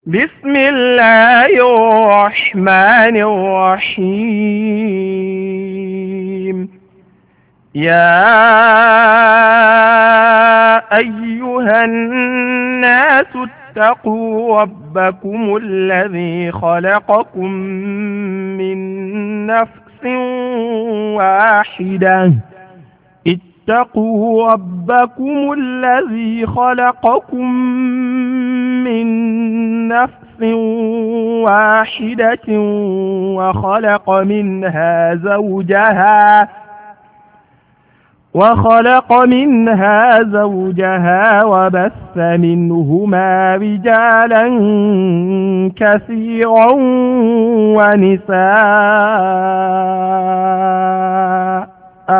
بسم الله الرحمن الرحيم. يا أيها الناس اتقوا ربكم الذي خلقكم من نفس واحدة اتقوا ربكم الذي خلقكم من نفس واحدة وخلق منها زوجها وبث منهما رجالا كثيرا ونساء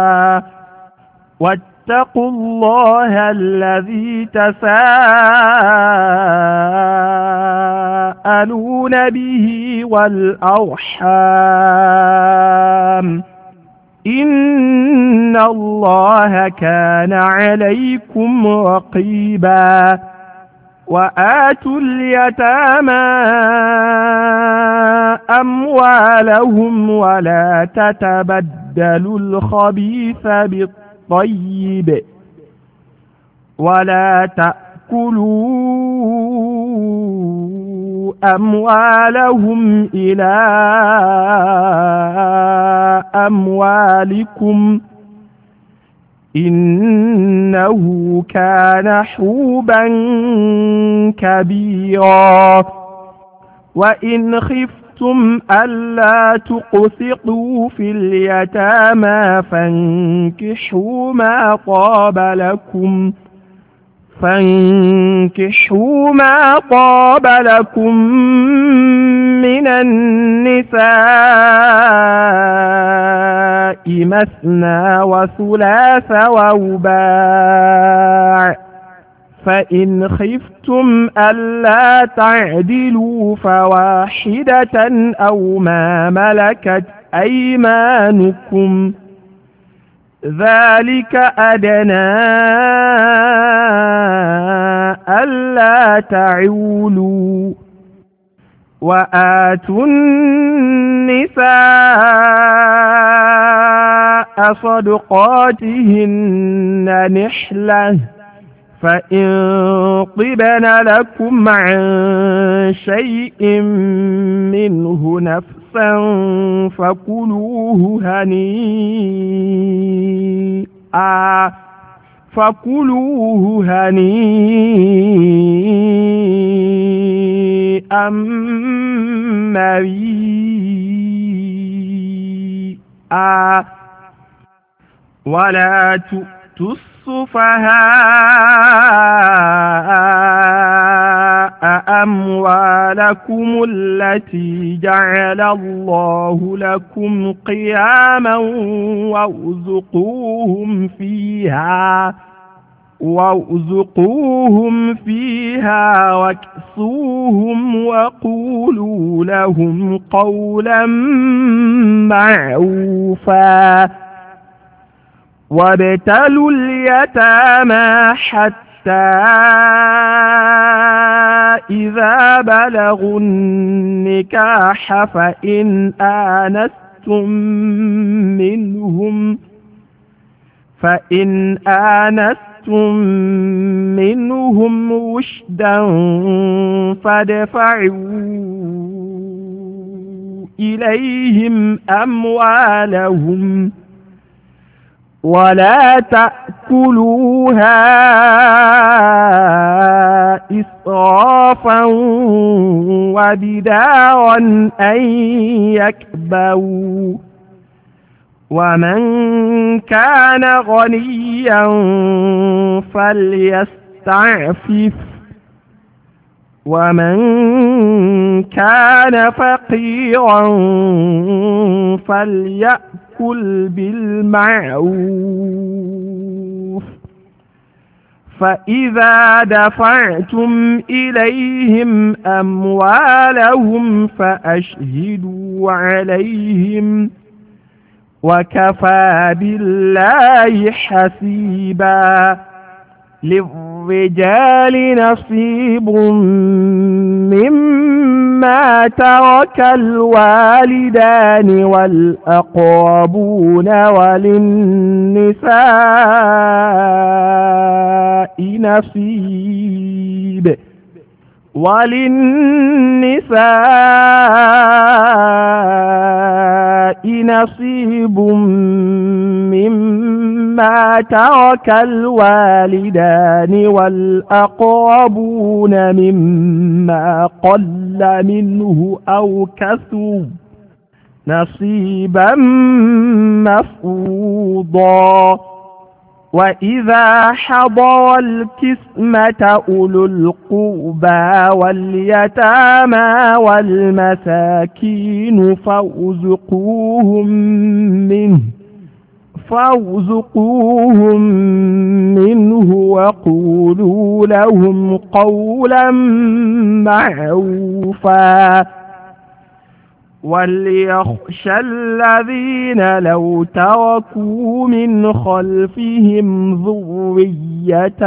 واتقوا الله الذي تساءلون به والأرحام إن الله كان عليكم رقيبا. وآتوا اليتامى أموالهم ولا تتبدلوا الخبيث بالطيب ولا تأكلوا أموالهم إلى أموالكم إنه كان حوبا كبيرا. وإن خفتم ألا تقسطوا في اليتامى فانكحوا ما طاب لكم من النساء مثنى وثلاث ورباع. فإن خفتم ألا تعدلوا فواحدة أو ما ملكت أيمانكم ذلك أدنى ألا تعولوا. وآتوا النساء صدقاتهن نحلة فإن طبن لكم عن شيء منه نفسا فكلوه هنيئا مريئا. ولا تؤتوا السفهاء أموالكم التي جعل الله لكم قياما وارزقوهم فيها واكسوهم وقولوا لهم قولا معروفا. وابتلوا اليتامى حتى إذا بلغوا النكاح فإن آنستم منهم رشدا فادفعوا إليهم أموالهم ولا تأكلوها إسرافا وبدارا أن يكبروا. ومن كان غنيا فليستعفف ومن كان فقيرا فليأكل بالمعروف. فإذا دفعتم إليهم أموالهم فأشهدوا عليهم وكفى بالله حسيبا. للرجال نصيب مما مما ترك الوالدان والأقربون وللنساء نصيب مما ترك الوالدان والأقربون مما قل منه أو كثر نصيبا مفروضا. وإذا حضر القسمة أولو القربى واليتامى والمساكين فارزقوهم منه وقولوا لهم قولا معروفا. وليخشى الذين لو تركوا من خلفهم ذرية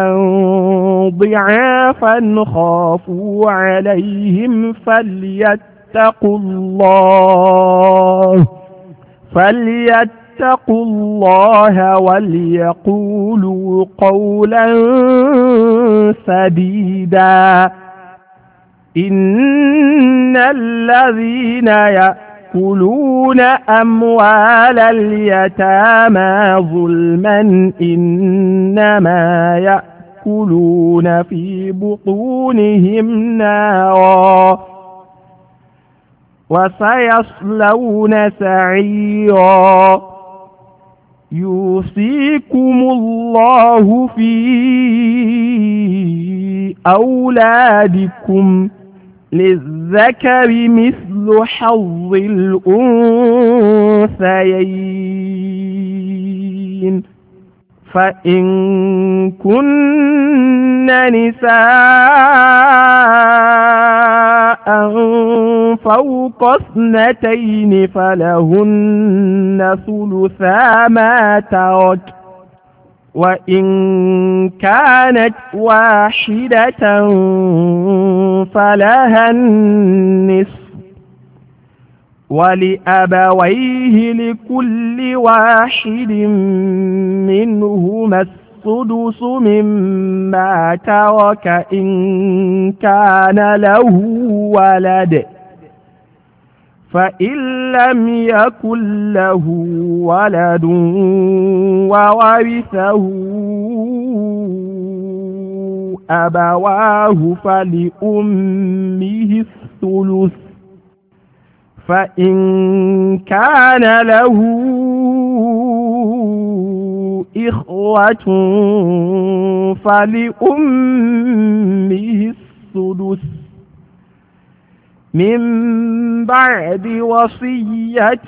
ضعافا خافوا عليهم فليتقوا الله وليقولوا قولا سديدا. إن الذين يأكلون أموال اليتامى ظلما إنما يأكلون في بطونهم نارا وسيصلون سعيرا. يوصيكم الله في أولادكم للذكر مثل حظ الأنثيين. فإن كن نساء فوق 2 فلهن ثلثا ما ترك، وإن كانت واحدة فلها النصف، ولأبويه لكل واحد منهما السدس مما ترك إن كان له ولد، فإن لم يكن له ولد وورثه أبواه فلأمه الثلث، فإن كان له إخوة فلأمه السدس من بعد وصية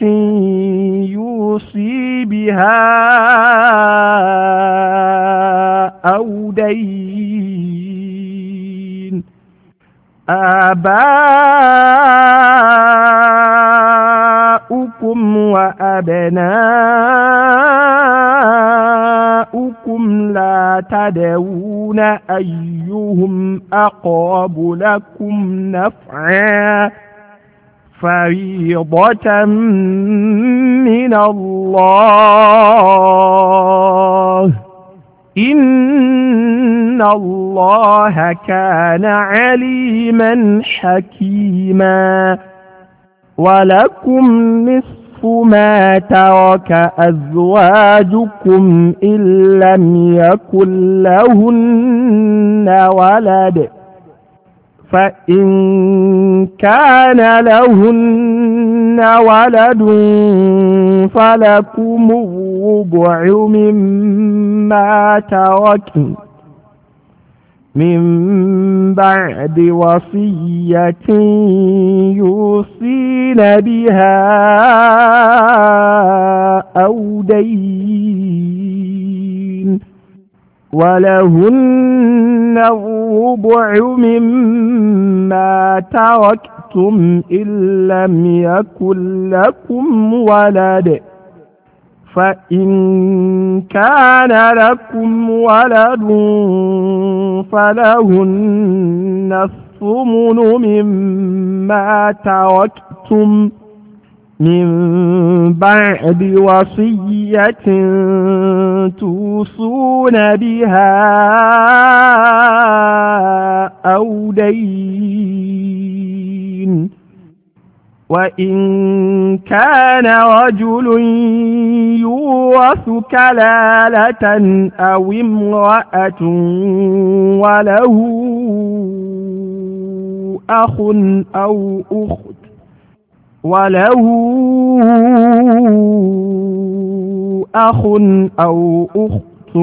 يوصي بها أو دين. آباؤكم وأبناؤكم لا تدرون أيهم أقرب لكم نفعا فريضة من الله، إن الله كان عليما حكيما. ولكم نصف ما ترك أزواجكم إن لم يكن لهن ولد، فإن كان لهن ولد فلكم الربع مما تركن من بعد وصية يوصين بها أو دين. ولهن الربع مما تركتم إن لم يكن لكم ولد، فإن كان لكم ولد فلهن الثمن مما تركتم من بعد وصية توصون بها أو دين. وإن كان رجل يورث كلالة أو امرأة وله أخ أو أخت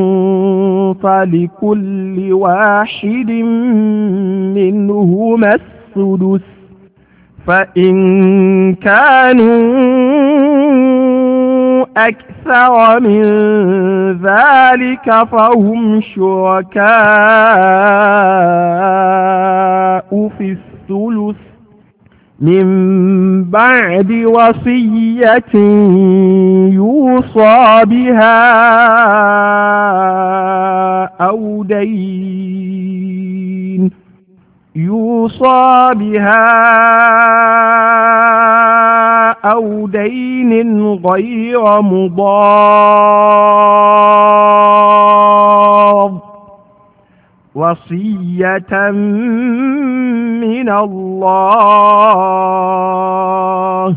فلكل واحد منهما السدس، فإن كانوا أكثر من ذلك فهم شركاء في الثلث من بعد وصية يوصى بها أو دين غير مضار، وصية من الله،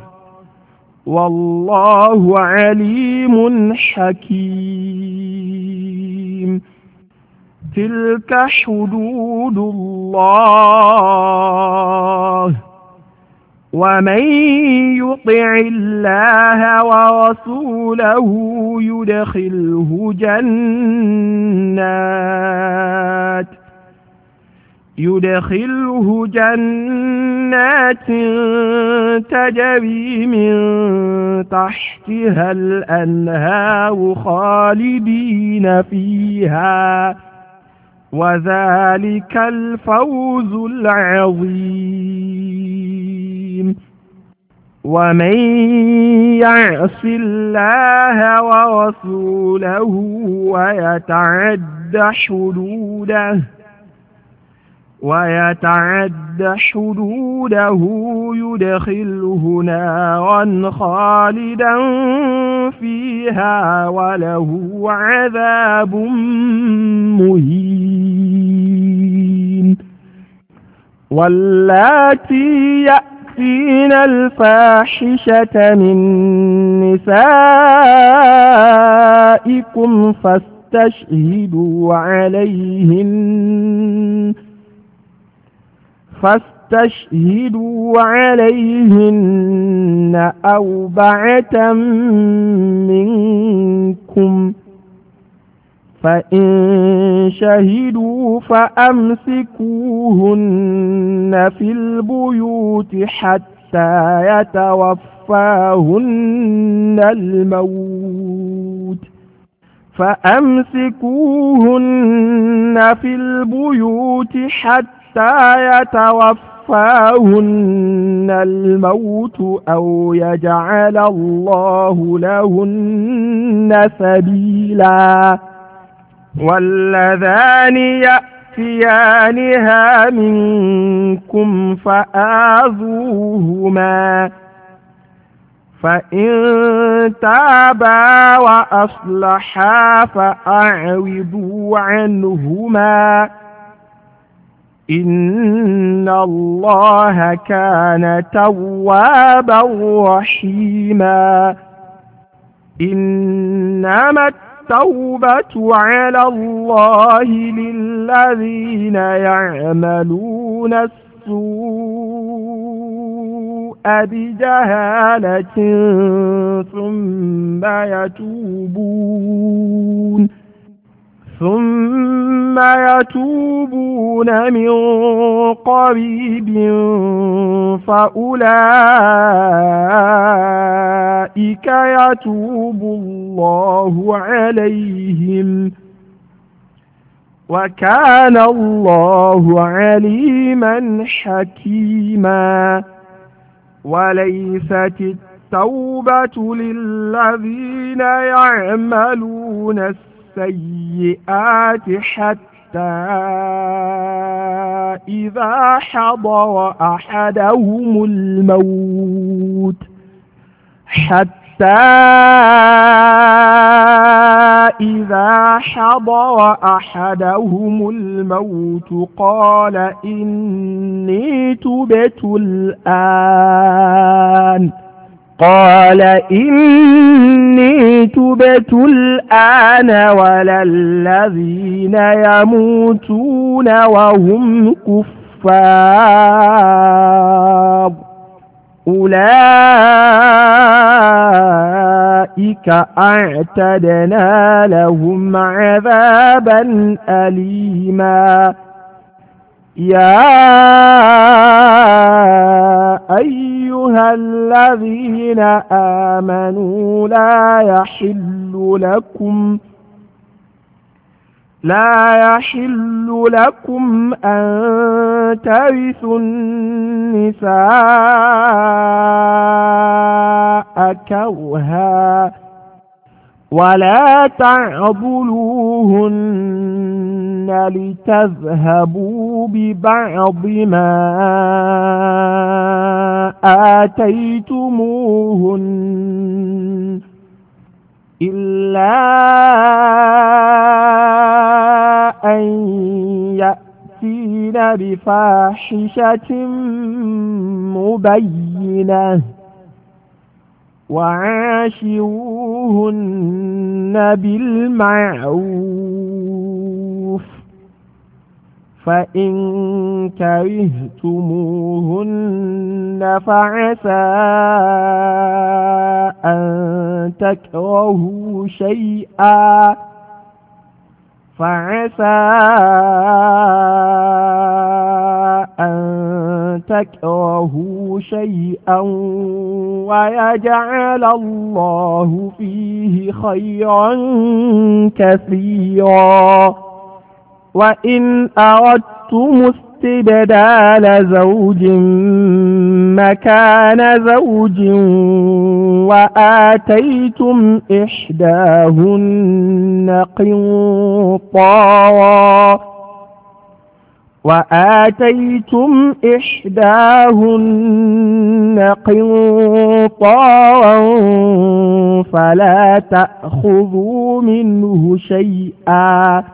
والله عليم حكيم. تلك حدود الله، ومن يطع الله ورسوله يدخله جنات تجري من تحتها الأنهار خالدين فيها، وذلك الفوز العظيم. ومن يعص الله ورسوله ويتعد حدوده يدخله نارا خالدا فيها وله عذاب مهين. واللاتي يأتين الفاحشة من نسائكم فاستشهدوا عليهن أربعة منكم، فإن شهدوا فأمسكوهن في البيوت حتى يتوفاهن الموت أو يجعل الله لهن سبيلا. واللذان يأتيانها منكم فآذوهما، فإن تابا وأصلحا فأعرضوا عنهما، إن الله كان توابا رحيما. إنما التوبة على الله للذين يعملون السوء بجهالة ثم يتوبون من قريب فأولئك يتوب الله عليهم، وكان الله عليما حكيما. وليست التوبة للذين يعملون السيئات حتى إذا حضر أحدهم الموت قال إني تبت الآن ولا الذين يموتون وهم كفار أولئك أعتدنا لهم عذابا أليما يا أيها الذين آمنوا لا يحل لكم أن ترثوا النساء كرها ولا تعضلوهن لتذهبوا ببعض ما آتيتموهن إلا أن يأتين بفاحشة مبينة وعاشروهن بالمعروف فإن كرهتموهن فعسى أن تكرهوا شيئا ويجعل الله فيه خيرا كثيرا وإن أردتم استبدال زوج مكان زوج وآتيتم إحداهن قنطارا فلا تأخذوا منه شيئا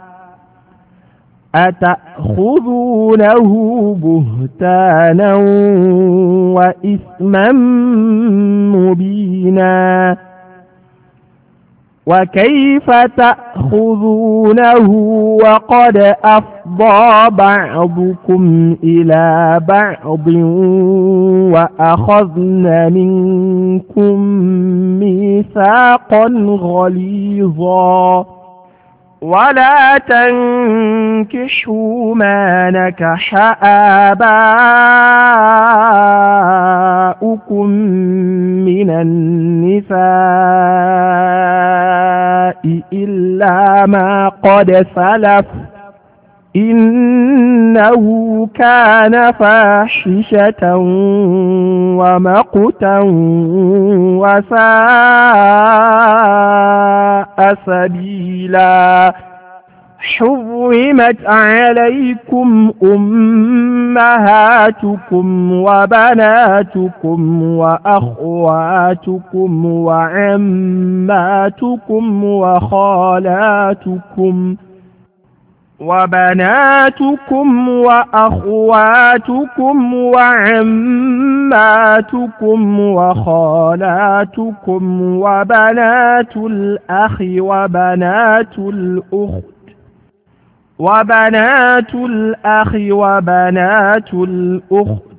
أتأخذونه بهتانا وإثما مبينا وكيف تأخذونه وقد أفضى بعضكم إلى بعض وأخذن منكم ميثاقا غليظا ولا تنكحوا ما نكح آباؤكم من النساء إلا ما قد سلف إنه كان فاحشة ومقتا وساء سبيلا حرمت عليكم أمهاتكم وبناتكم وأخواتكم وعماتكم وخالاتكم وبناتكم وأخواتكم وعماتكم وخالاتكم وبنات الأخ وبنات الأخت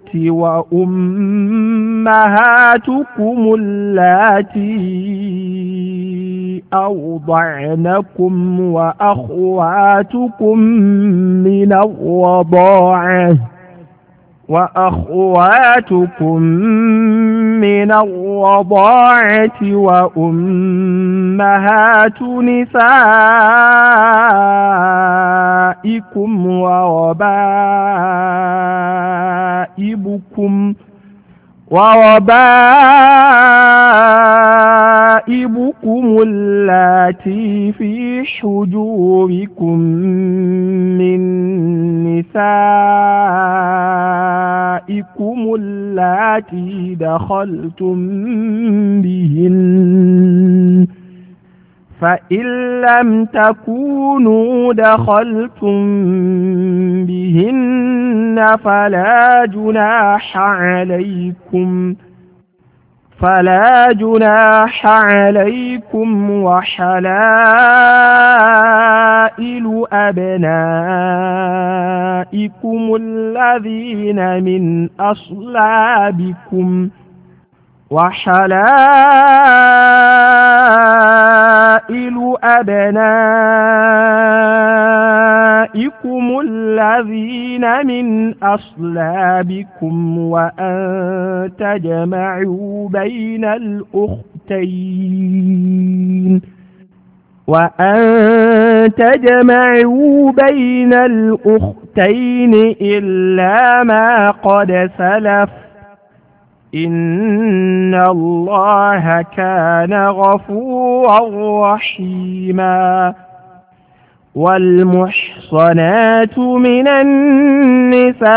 وأمهاتكم اللاتي أرضعنكم وأخواتكم من الرضاعة وأمهات نسائكم وربائبكم ربائبكم اللاتي في حجوركم من نسائكم اللاتي دخلتم بهن، فإن لم تكونوا دخلتم بهن فلا جناح عليكم وحلائل أبنائكم الذين من أصلابكم وأن تجمعوا بين الأختين إلا ما قد سلف، إن الله كان غفورا رحيما. والمحصنات من النساء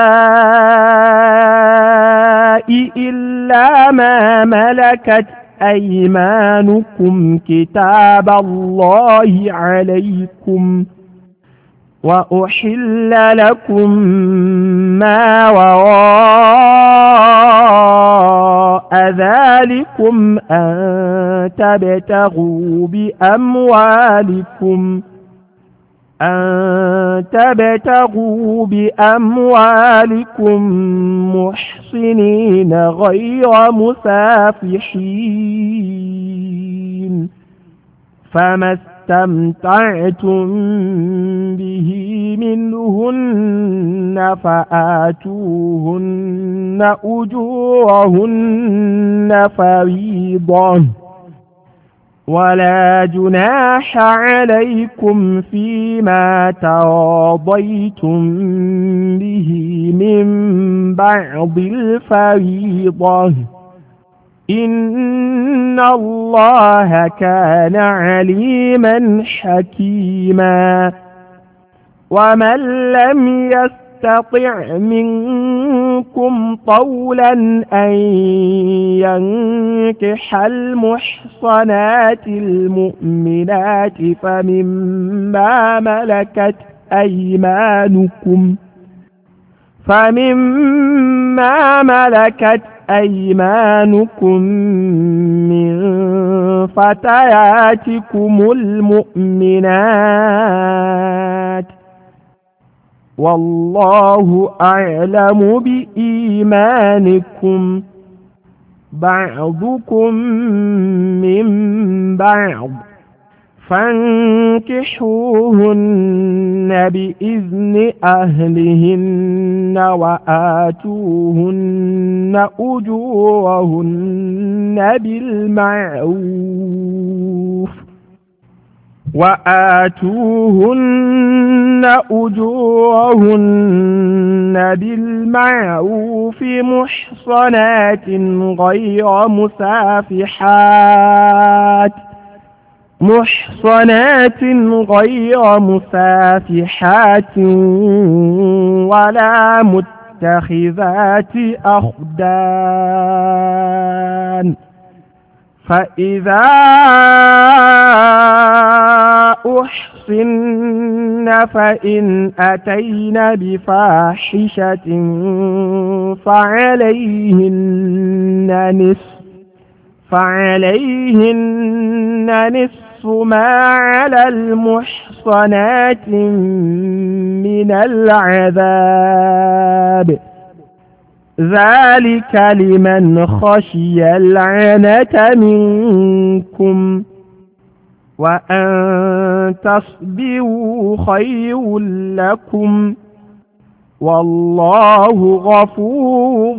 إلا ما ملكت أيمانكم كتاب الله عليكم، وأحل لكم ما وراء ذلكم أن تبتغوا بأموالكم محصنين غير مسافحين، فما استمتعتم به منهن فآتوهن أجورهن فريضة، ولا جناح عليكم فيما تراضيتم به من بعض الفريضة، إن الله كان عليما حكيما. ومن لم يستطع منكم طولا أن ينكح المحصنات المؤمنات فمما ملكت أيمانكم من فتياتكم المؤمنات، والله أعلم بإيمانكم، بعضكم من بعض، فانكحوهن بإذن أهلهن وآتوهن أجورهن بالمعروف محصنات غير مسافحات ولا متخذات أخدان، فإذا أحصن فإن أتين بفاحشة فعليهن نصف ما على المحصنات من العذاب، ذلك لمن خشي العنة منكم، وأن تصبروا خير لكم، والله غفور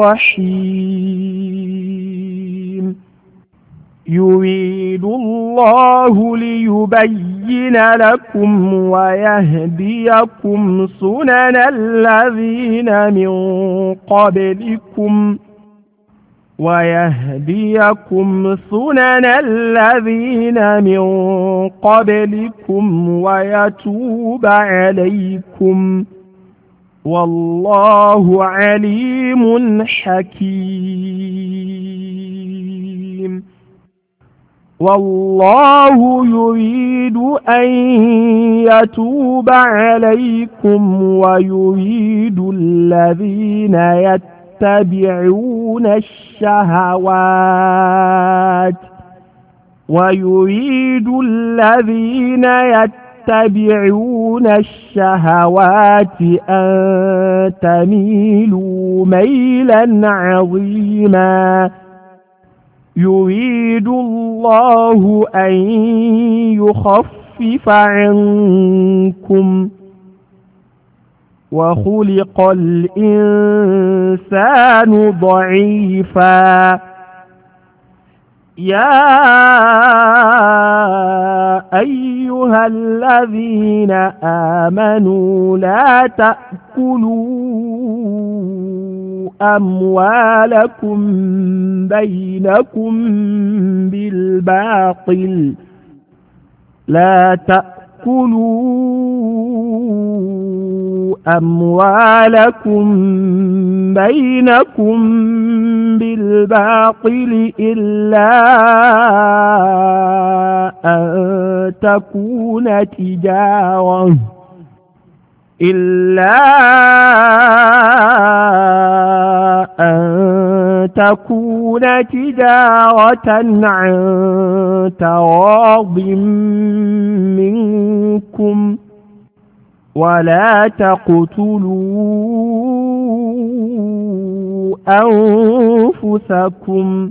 رحيم. يريد الله ليبين لكم ويهديكم سنن الذين من قبلكم ويهديكم سنن الذين من قبلكم ويتوب عليكم، والله عليم حكيم. والله يريد أن يتوب عليكم ويريد الذين يتبعون الشهوات أن تميلوا ميلا عظيما. يريد الله أن يخفف عنكم، وخلق الإنسان ضعيفا. يا أيها الذين آمنوا لا تأكلوا أموالكم بينكم بالباطل، إلا أن تكون تجارة عن تراض منكم، ولا تقتلوا أنفسكم،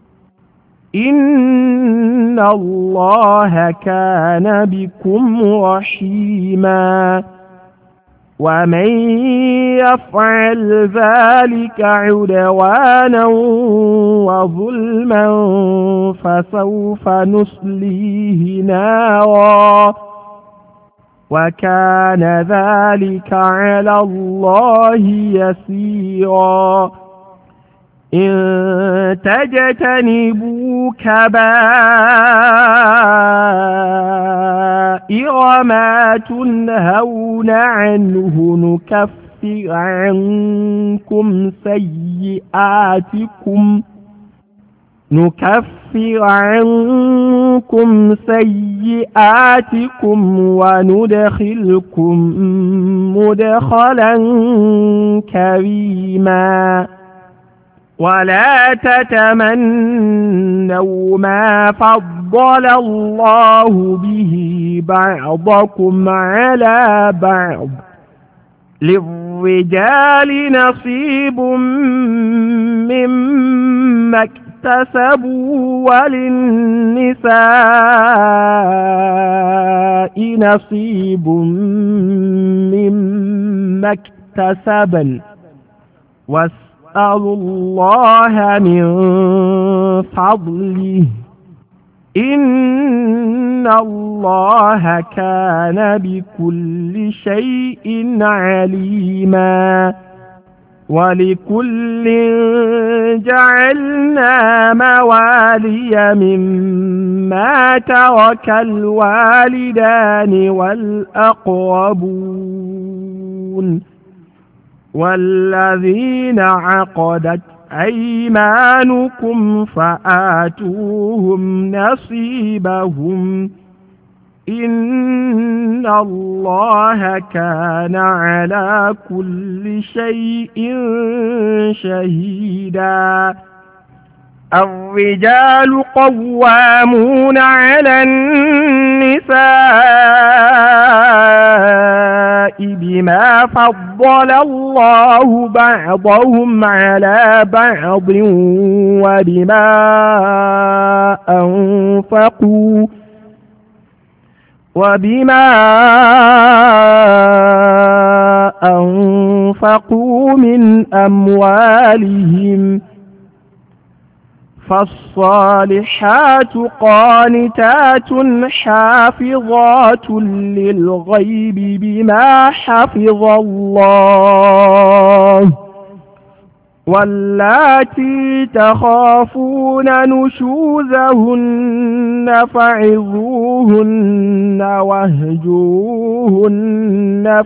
إن الله كان بكم رحيما. ومن يفعل ذلك عدوانا وظلما فسوف نصليه نارا، وكان ذلك على الله يسيرا. إن تجتنبوا كبائر ما تنهون عنه نكفر عنكم سيئاتكم وندخلكم مدخلا كريما. ولا تتمنوا ما فضل الله به بعضكم على بعض، للرجال نصيب مما اكتسبوا وللنساء نصيب مما اكتسبن، واسألوا الله من فضله، إن الله كان بكل شيء عليما. ولكل جعلنا موالي مما ترك الوالدان والأقربون والذين عقدت أيمانكم فآتوهم نصيبهم، إن الله كان على كل شيء شهيدا. الرجال قوامون على النساء بما فضل الله بعضهم على بعض وبما أنفقوا من أموالهم. فالصالحات قانتات حافظات للغيب بما حفظ الله، واللاتي تخافون نشوزهن فعظوهن واهجوهن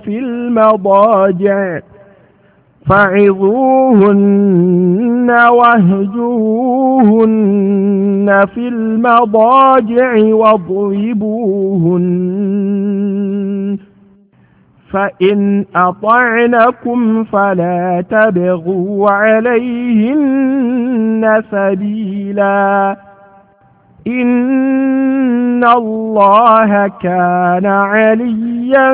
في المضاجع واضربوهن فإن أطعنكم فلا تبغوا عليهن سبيلا إن الله كان عليا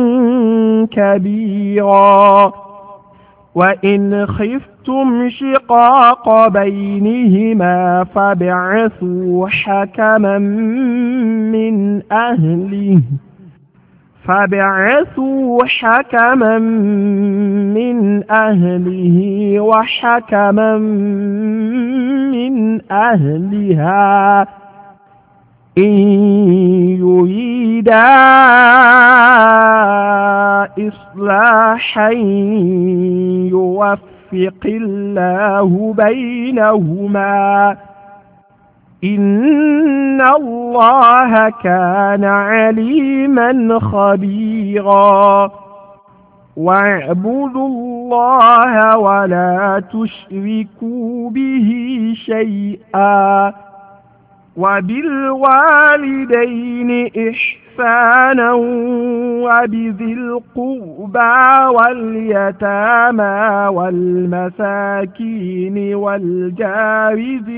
كبيرا وإن خفتم شقاق بينهما فابعثوا حكما من أهله وحكما من أهلها إن يريدا إصلاحا يوفق الله بينهما إن الله كان عليما خبيرا واعبدوا الله ولا تشركوا به شيئا وبالوالدين إحسانا وبذي القربى واليتامى والمساكين والجار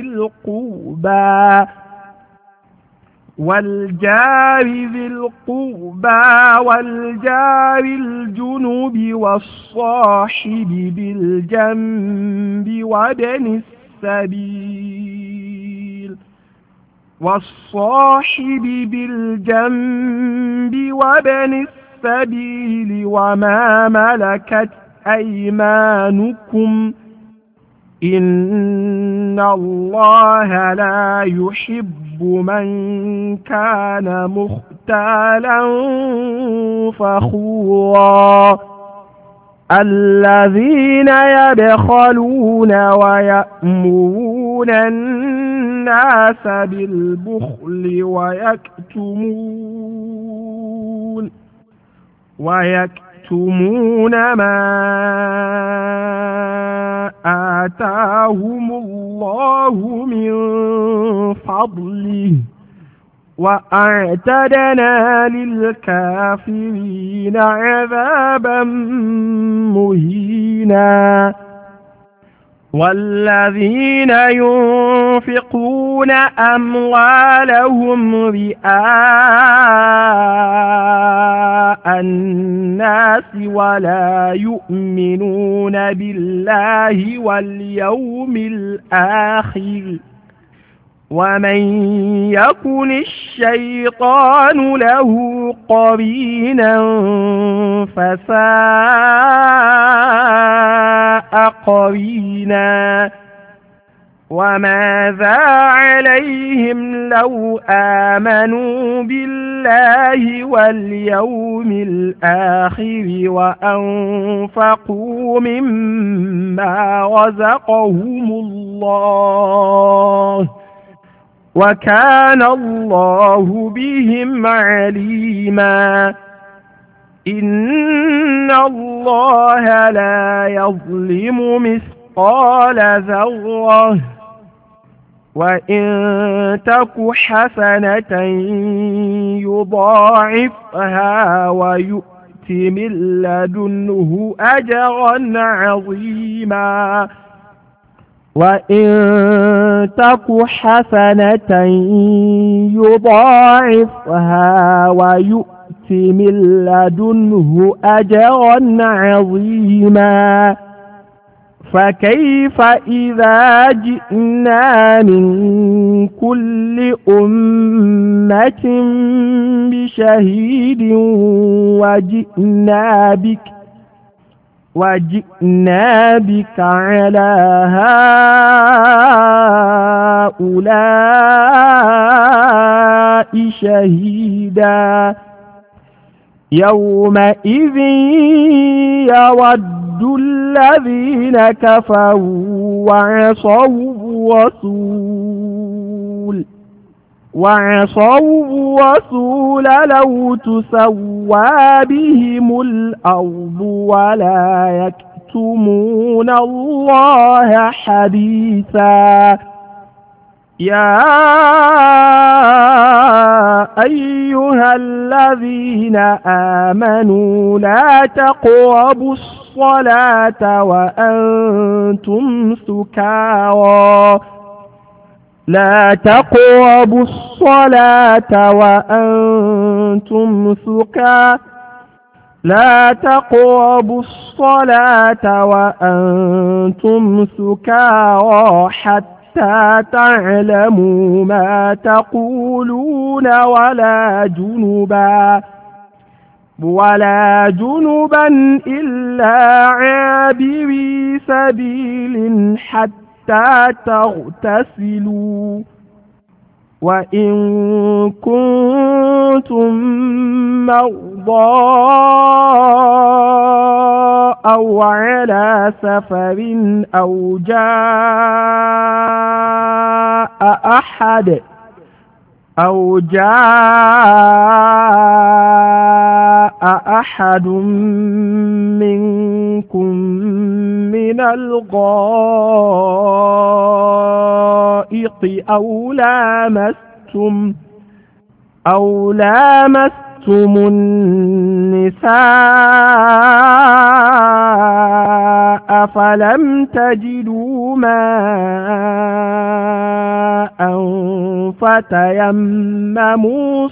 ذي القربى والجار الجنب والصاحب بالجنب وابن السبيل وما ملكت أيمانكم إن الله لا يحب من كان مختالا فخورا الذين يبخلون ويأمرون الناس بالبخل ويكتمون ما آتاهم الله من فضله وأعتدنا للكافرين عذابا مهينا والذين ينفقون أموالهم رئاء الناس ولا يؤمنون بالله واليوم الآخر ومن يكن الشيطان له قرينا فساء قرينا وماذا عليهم لو آمنوا بالله واليوم الآخر وأنفقوا مما رزقهم الله وكان الله بهم عليما إن الله لا يظلم مثقال ذرة وإن تك حسنة يضاعفها ويؤت من لدنه أجرا عظيما وإن تك حسنة يضاعفها ويؤت من لدنه أجرا عظيما فكيف إذا جئنا من كل أمة بشهيد وجئنا بك على هؤلاء شهيدا يومئذ يود الذين كفروا وعصوا الرسول لو تسوى بهم الأرض ولا يكتمون الله حديثا. يا أيها الذين آمنوا لا تقربوا الصلاة وأنتم سكارى حتى تعلموا ما تقولون ولا جنبا إلا عابري سبيل حتى تغتسلوا. وإن كنتم مرضى أو على سفر أو جاء أحد منكم من الغائط أو لامستم النساء فلم تجدوا ماء فتيمموا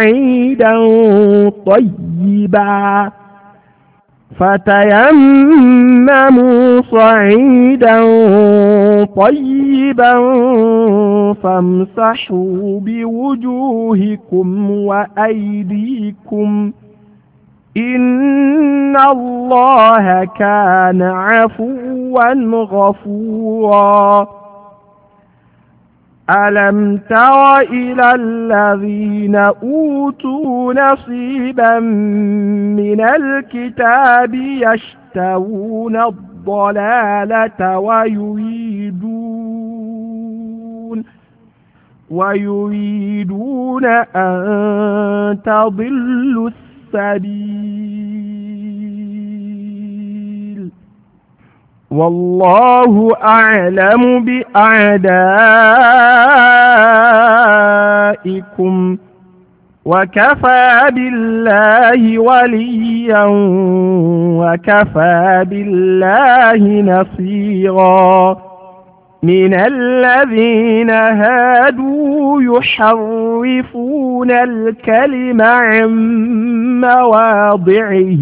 صعيدا طيبا فامسحوا بوجوهكم وأيديكم إن الله كان عفوا غفورا. ألم تر إلى الذين أوتوا نصيبا من الكتاب يشترون الضلالة ويريدون أن تضلوا السبيل. والله أعلم بأعدائكم وكفى بالله وليا وكفى بالله نصيرا. من الذين هادوا يحرفون الكلم عن مواضعه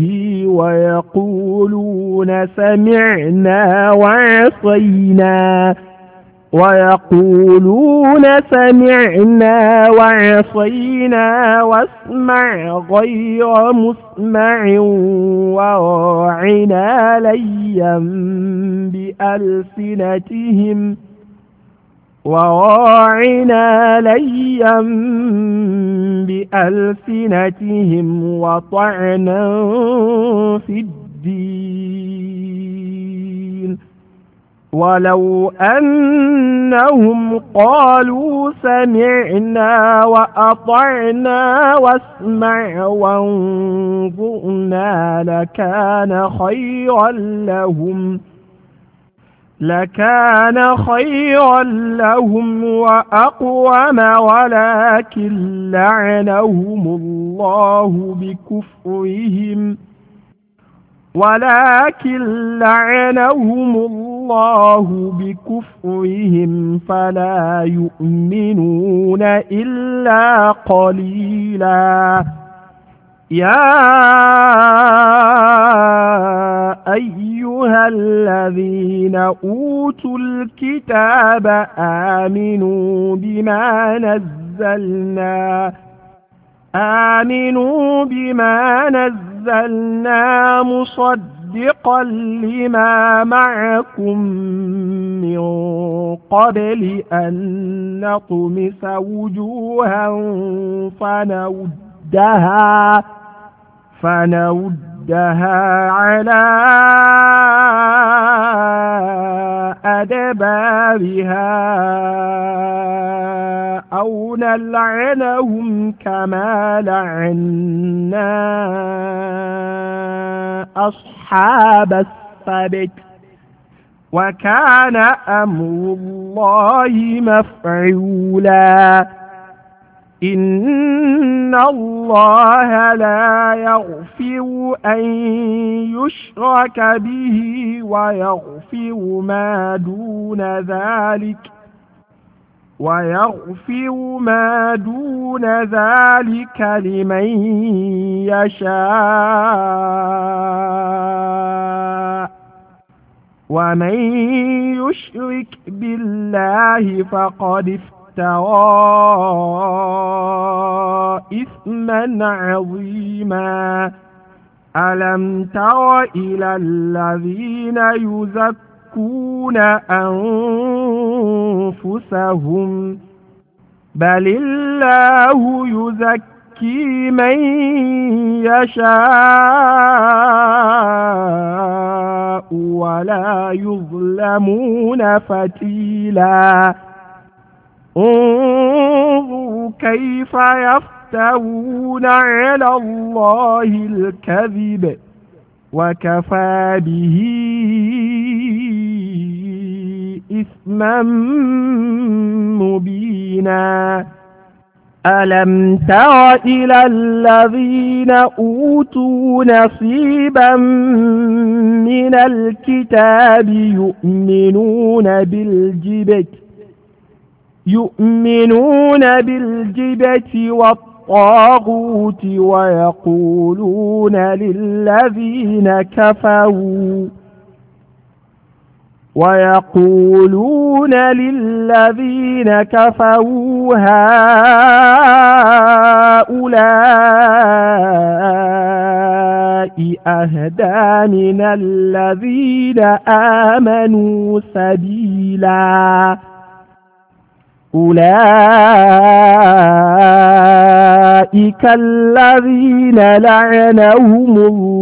ويقولون سمعنا وعصينا واسمع غير مسمع وراعنا ليا بألسنتهم وطعنا في الدين. ولو أنهم قالوا سمعنا وأطعنا واسمع وانظرنا لكان خيرا لهم وأقوم ولكن لعنهم الله بكفرهم فلا يؤمنون إلا قليلا. يا أيها الذين أوتوا الكتاب آمنوا بما نزلنا مصدقا لما معكم من قبل أن نطمس وجوها فنردها على أدبارها أو نلعنهم كما لعنا أصحاب السبت وكان أمر الله مفعولا إن الله لا يغفر أن يشرك به ويغفر ما دون ذلك لمن يشاء ومن يشرك بالله فقد افترى إثما عظيما ألم تر إلى الذين يزكون أنفسهم بل الله يزكي من يشاء ولا يظلمون فتيلا انظروا كيف يفترون على الله الكذب وكفى به إثما مبينا ألم تر إلى الذين أوتوا نصيبا من الكتاب يؤمنون بالجبت والطاغوت ويقولون للذين كفروا هؤلاء أهدى من الذين آمنوا سبيلا أولئك الذين لعنهم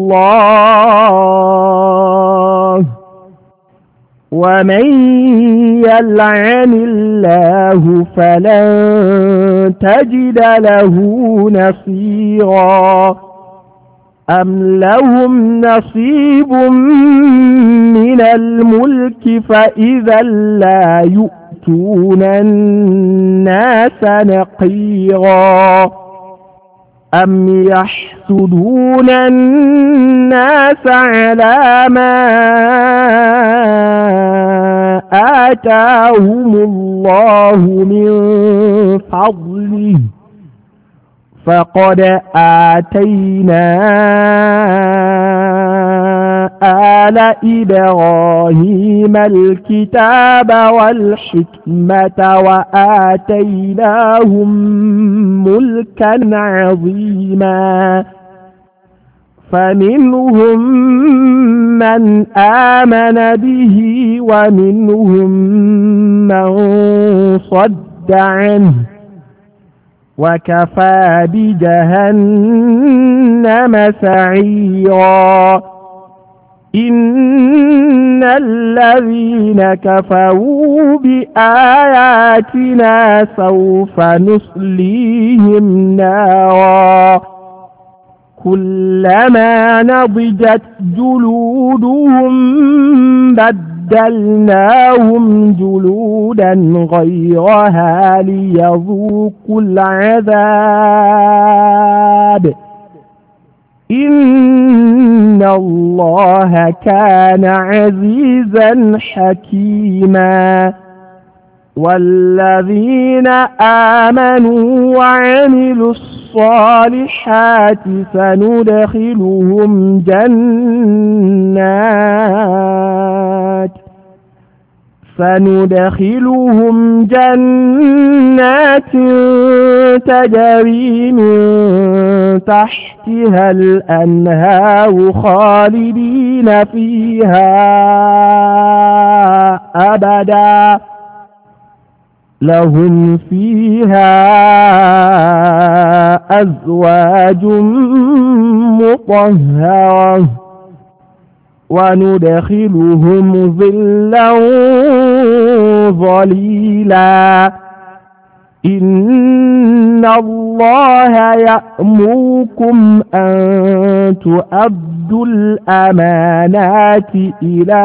الله ومن يلعن الله فلن تجد له نصيرا أم لهم نصيب من الملك فإذا لا يؤتون الناس نقيرا أم يحسدون الناس على ما آتاهم الله من فضله فقد آتينا آل إبراهيم الكتاب والحكمة وآتيناهم ملكا عظيما فمنهم من آمن به ومنهم من صد عنه وكفى بجهنم سعيرا إن الذين كفروا بآياتنا سوف نصليهم نارا كلما نضجت جلودهم بدلناهم جلودا غيرها ليذوقوا العذاب إن الله كان عزيزا حكيما والذين آمنوا وعملوا الصالحات سندخلهم جنات تجري من تحتها الأنهار خالدين فيها أبدا لهم فيها أزواج مطهرة وندخلهم ظلا ظليلا إن الله يأمركم أن تؤدوا الأمانات إلى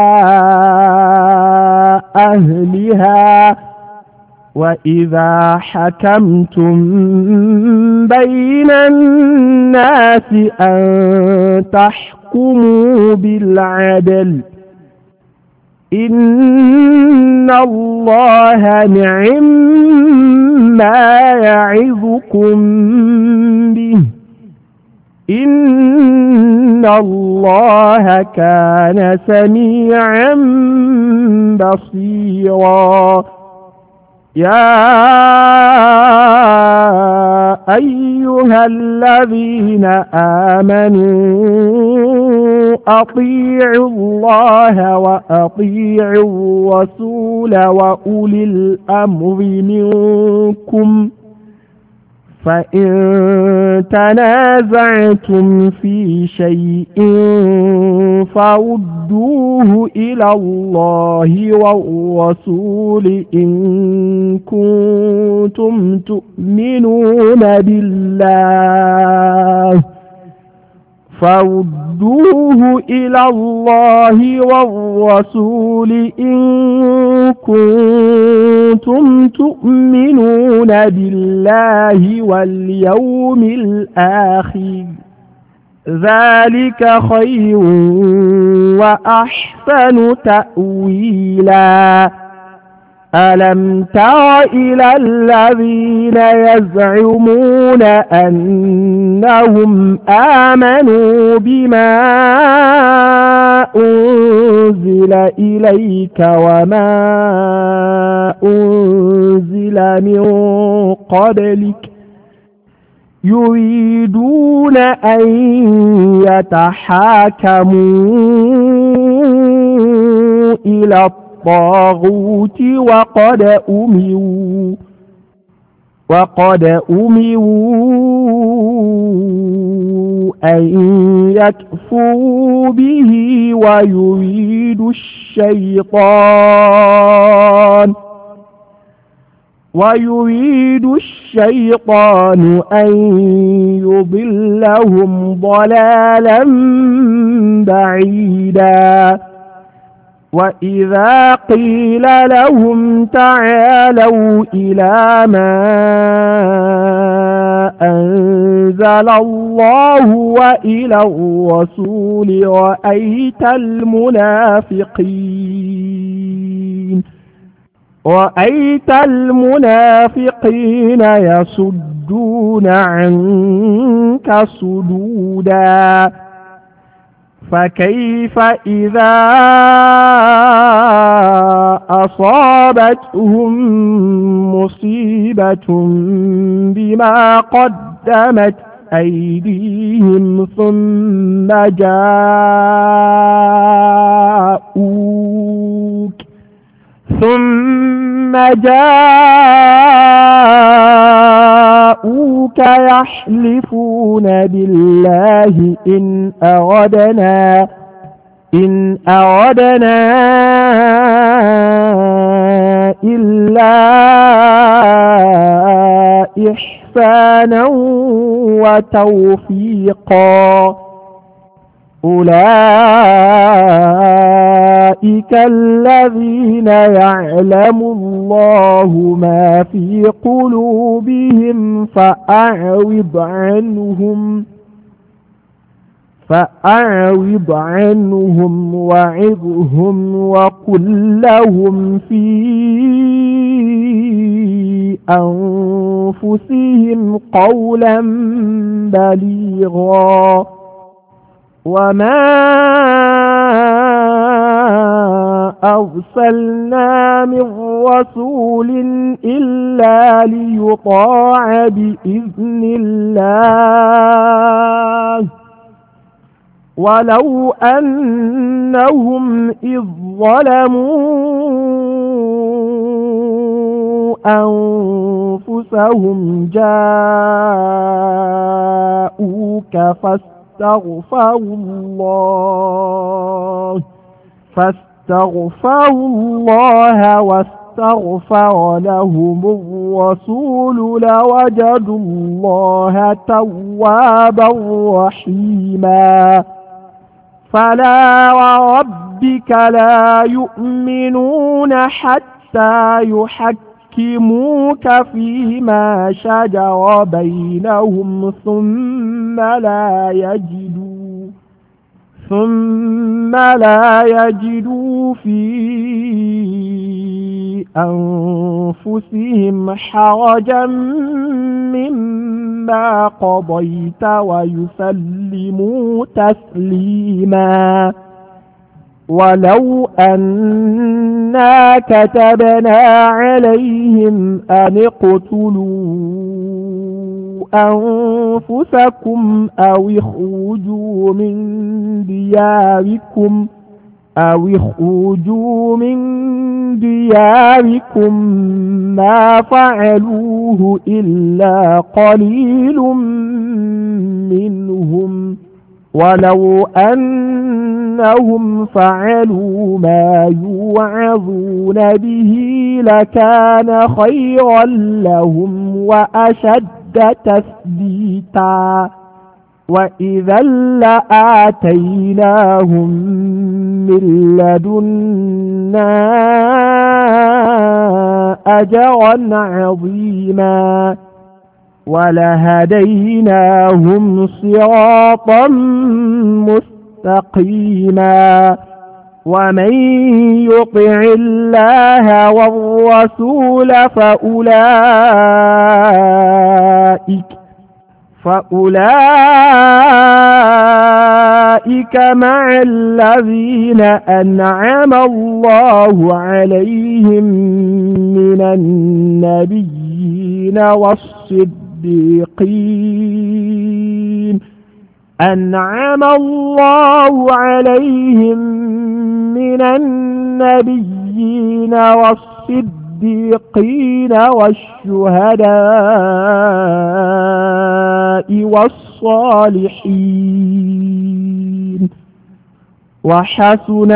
أهلها وإذا حكمتم بين الناس أن تحكموا بالعدل إن الله نعما يعظكم به إن الله كان سميعا بصيرا يا أيها الذين آمنوا أطيعوا الله وأطيعوا الرسول وأولي الأمر منكم فإن تنازعتم في شيء فردوه إلى الله والرسول إن كنتم تؤمنون بالله فردوه إلى الله والرسول إن كنتم تؤمنون بالله واليوم الآخر ذلك خير وأحسن تأويلا ألم تر إلى الذين يزعمون أنهم آمنوا بما أنزل إليك وما أنزل من قبلك يريدون أن يتحاكموا إلى الطاغوت وقد أمروا أن يكفروا به ويريد الشيطان أن يضلهم ضلالا بعيدا وإذا قيل لهم تعالوا إلى ما أنزل الله وإلى الرسول رأيت المنافقين يصدون عنك صدودا فكيف إذا أصابتهم مصيبة بما قدمت أيديهم ثم جاءوك يحلفون بالله إن أردنا إلا إحسانا وتوفيقا أولئك الذين يعلم الله ما في قلوبهم فأعرض عنهم وعظهم وقل لهم في أنفسهم قولا بليغا وما أرسلنا من رسول إلا ليطاع بإذن الله ولو أنهم إذ ظلموا أنفسهم جاءوك فاستغفروا الله واستغفر لهم الرسول لوجدوا الله توابا رحيما. فلا وربك لا يؤمنون حتى يحكموك فيما شجر بينهم ثم لا يجدوا في أنفسهم حرجا مما قضيت ويسلموا تسليما. ولو أنا كتبنا عليهم أن اقتلوا أنفسكم أو اخرجوا من دياركم ما فعلوه إلا قليل منهم ولو أنهم فعلوا ما يوعظون به لكان خيرا لهم وأشد تثبيتا. وإذا لآتيناهم من لدنا أجرا عظيما ولهديناهم صراطا مستقيما. ومن يطع الله والرسول فأولئك مع الذين أنعم الله عليهم من النبيين والصديقين والشهداء والصالحين وحسن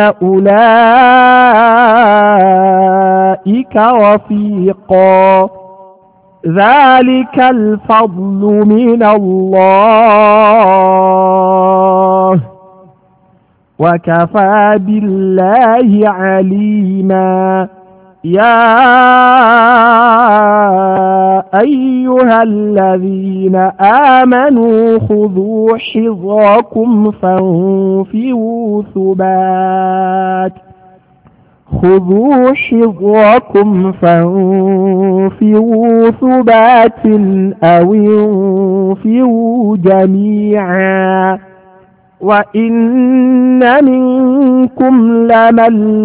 أولئك رفيقا. ذلك الفضل من الله وكفى بالله عليما. يا أيها الذين آمنوا خذوا حذركم فانفروا ثبات أو انفروا جميعا. وإن منكم لمن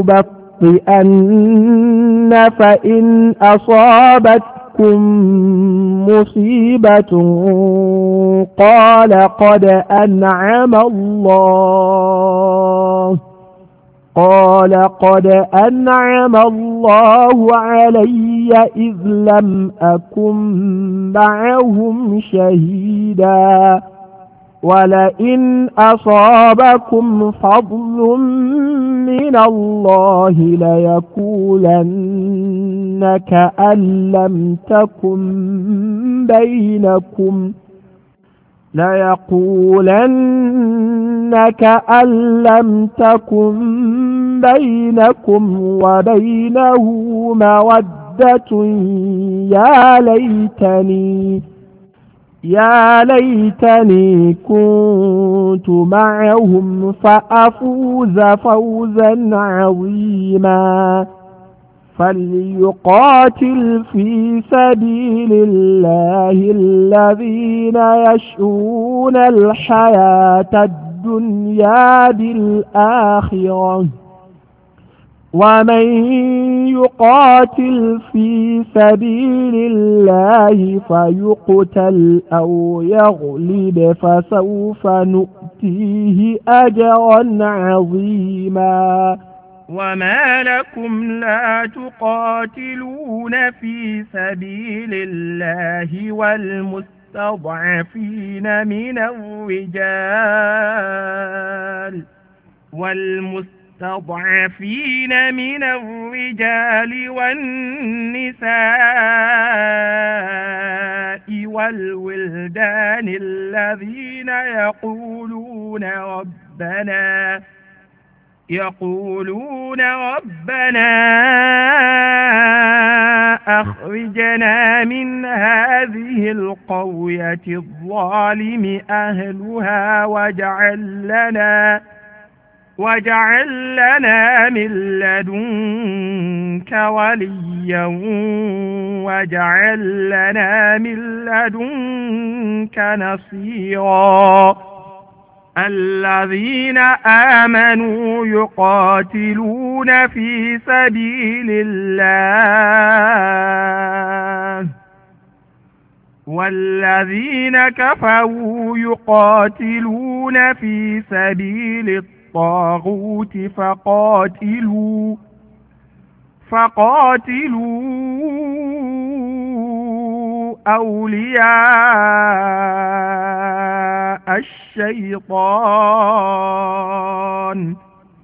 ليبطئن فإن أصابتكم مصيبة قال قد أنعم الله علي إذ لم أكن معهم شهيدا. ولئن أصابكم فضل من الله ليقولن كأن لم تكن بينكم وبينه مودة يا ليتني كنت معهم فأفوز فوزا عظيما. فليقاتل في سبيل الله الذين يشرون الحياة الدنيا بالآخرة ومن يقاتل في سبيل الله فيقتل أو يغلب فسوف نؤتيه أجرا عظيما. وما لكم لا تقاتلون في سبيل الله والمستضعفين من الرجال والنساء والولدان الذين يقولون ربنا أخرجنا من هذه القرية الظالم أهلها واجعل لنا من لدنك وليا واجعل لنا من لدنك نصيرا. الذين آمنوا يقاتلون في سبيل الله والذين كفروا يقاتلون في سبيل الطاغوت فقاتلوا أولياء الشيطان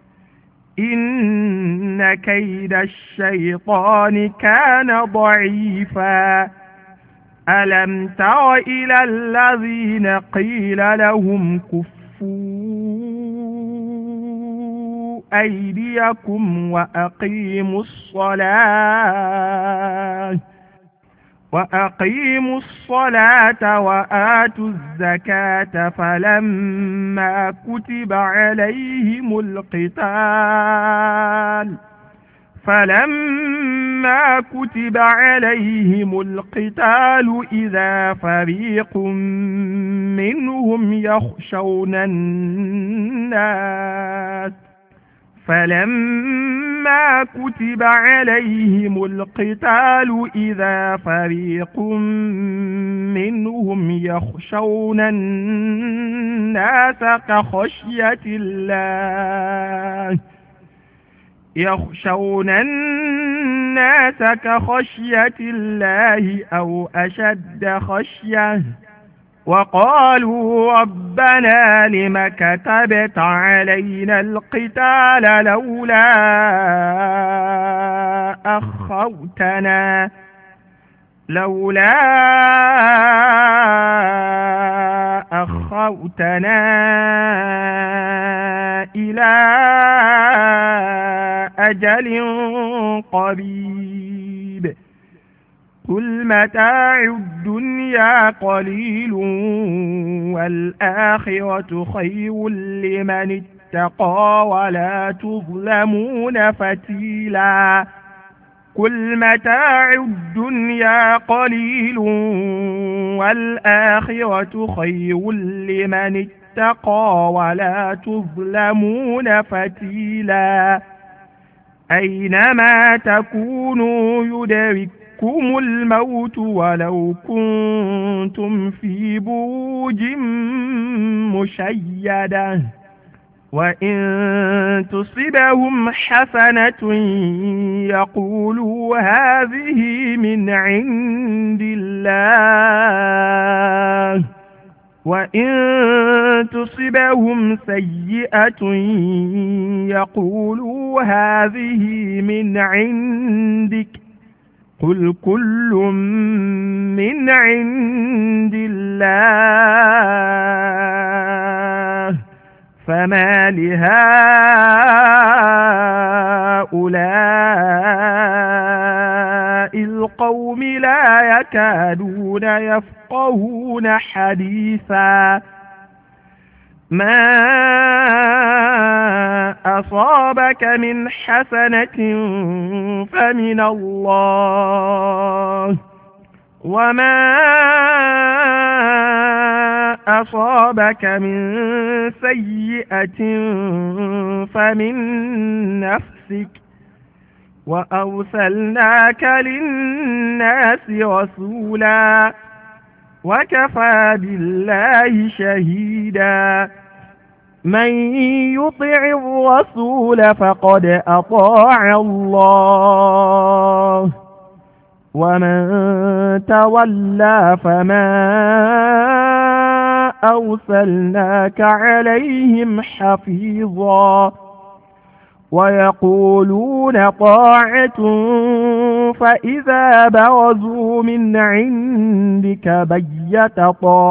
إن كيد الشيطان كان ضعيفا. ألم تر إلى الذين قيل لهم كفوا أيديكم وأقيموا الصلاة وآتوا الزكاة فلما كتب عليهم القتال إذا فريق منهم يخشون الناس كخشية الله أو أشد خشية وقالوا ربنا لم كتبت علينا القتال لولا أخرتنا إلى أجل قريب قل متاع الدنيا قليل والآخرة خير لمن اتقى ولا تظلمون فتيلا. قل متاع الدنيا قليل والآخرة خير لمن اتقى ولا تظلمون فتيلا. أينما تكونوا يدرككم الموت ولو كنتم في بروج مشيدة وإن تصبهم حسنة يقولوا هذه من عند الله وإن تصبهم سيئة يقولوا هذه من عندك قل كل من عند الله فما لهؤلاء القوم لا يكادون يفقهون حديثا. ما أصابك من حسنة فمن الله وما أصابك من سيئة فمن نفسك وأرسلناك للناس رسولا وكفى بالله شهيدا. من يطع الرسول فقد أطاع الله ومن تولى فما أرسلناك عليهم حفيظا ويقولون طاعة فإذا برزوا من عندك بيت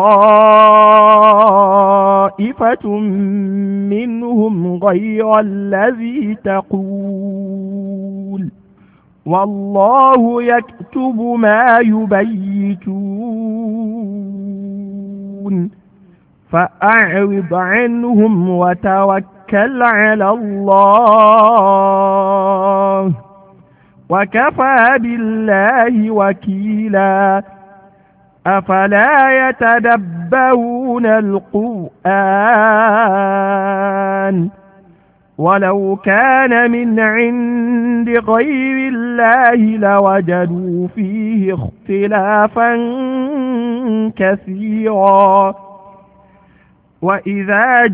طائفة منهم غير الذي تقول والله يكتب ما يبيتون فأعرض عنهم وتوكل على الله وكفى بالله وكيلا أفلا يتدبرون القرآن ولو كان من عند غير الله لوجدوا فيه اختلافا كثيرا وإذا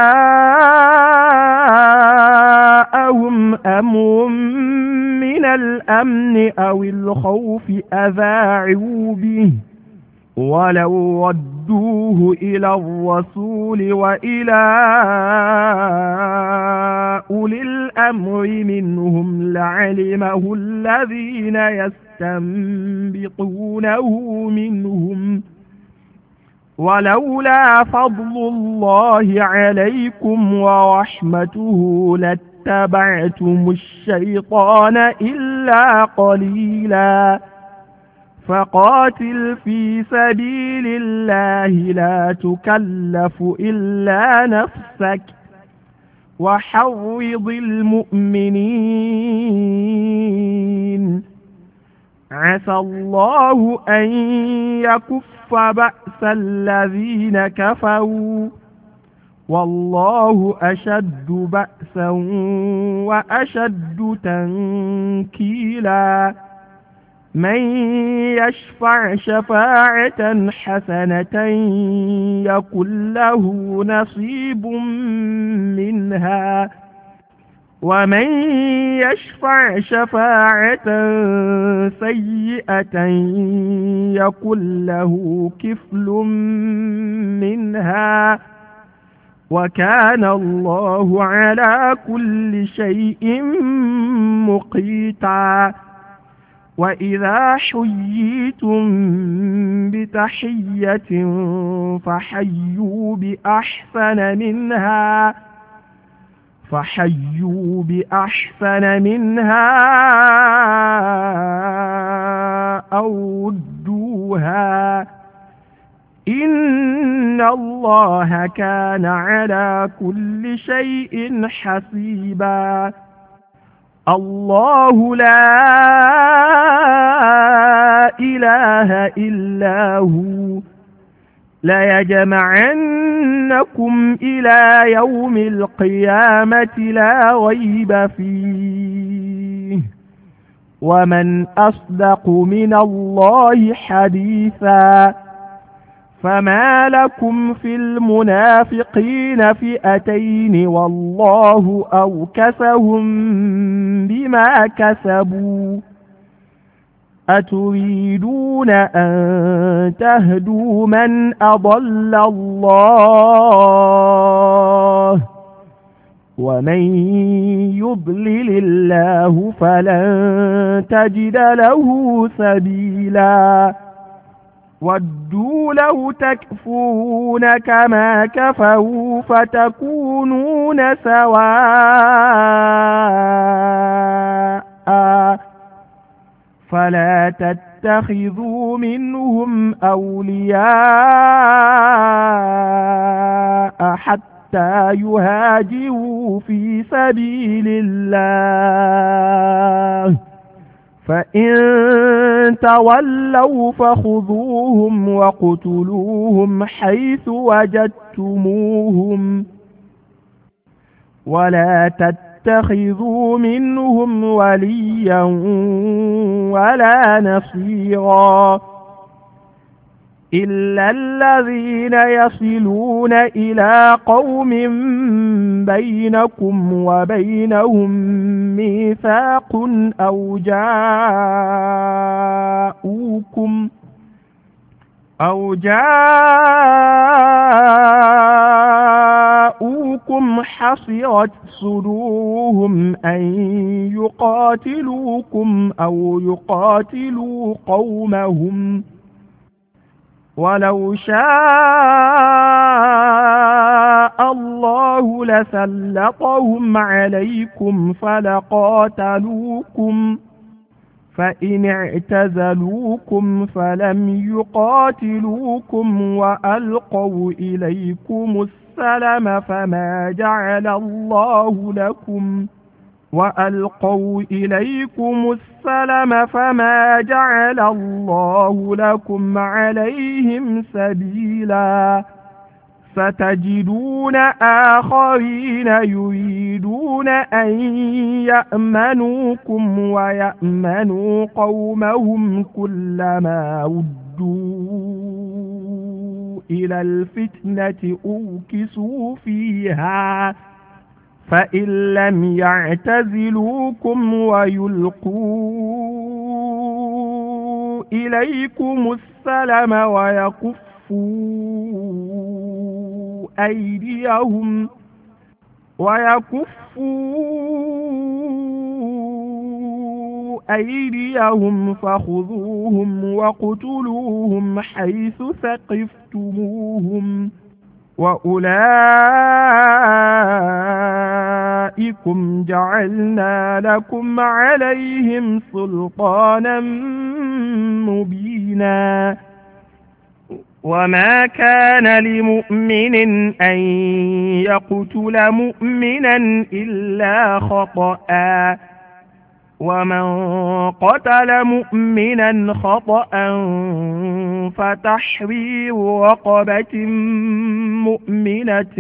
جاءهم أمر من الأمن أو الخوف أذاعوا به ولو ردوه إلى الرسول وإلى أولي الأمر منهم لعلمه الذين يستنبطونه منهم ولولا فضل الله عليكم ورحمته لاتبعتم الشيطان إلا قليلا فقاتل في سبيل الله لا تكلف إلا نفسك وحرض المؤمنين عسى الله أن يكف بأس الذين كفروا والله أشد بأسا وأشد تنكيلا من يشفع شفاعة حسنة يكن له نصيب منها ومن يشفع شفاعة سيئة يكن له كفل منها وكان الله على كل شيء مقيتا وإذا حييتم بتحية فحيوا بأحسن منها أو ردوها إن الله كان على كل شيء حسيبا الله لا إله إلا هو ليجمعنكم إلى يوم القيامة لا ريب فيه ومن أصدق من الله حديثا فما لكم في المنافقين فئتين والله أوكسهم بما كسبوا أتريدون أن تهدوا من أضل الله ومن يضلل الله فلن تجد له سبيلا ودوا لو تكفرون كما كفروا فتكونون سواء فلا تتخذوا منهم أولياء حتى يهاجروا في سبيل الله فإن تولوا فخذوهم واقتلوهم حيث وجدتموهم ولا تتخذوا منهم وليا ولا نصيرا إلا الذين يصلون إلى قوم بينكم وبينهم ميثاق أو جاءوكم أو جاءوكم حصرت صدورهم أن يقاتلوكم أو يقاتلوا قومهم ولو شاء الله لسلطهم عليكم فلقاتلوكم فإن اعتزلوكم فلم يقاتلوكم وألقوا إليكم السلم فما جعل الله لكم عليهم سبيلا ستجدون آخرين يريدون أن يأمنوكم ويأمنوا قومهم كلما ردوا إلى الفتنة أركسوا فيها فإن لم يعتزلوكم ويلقوا إليكم السلم ويكفوا أيديهم فخذوهم وقتلوهم حيث ثقفتموهم وأولئكم جعلنا لكم عليهم سلطانا مبينا وما كان لمؤمن أن يقتل مؤمنا إلا خطأ ومن قتل مؤمنا خطأ فتحرير رقبة مؤمنة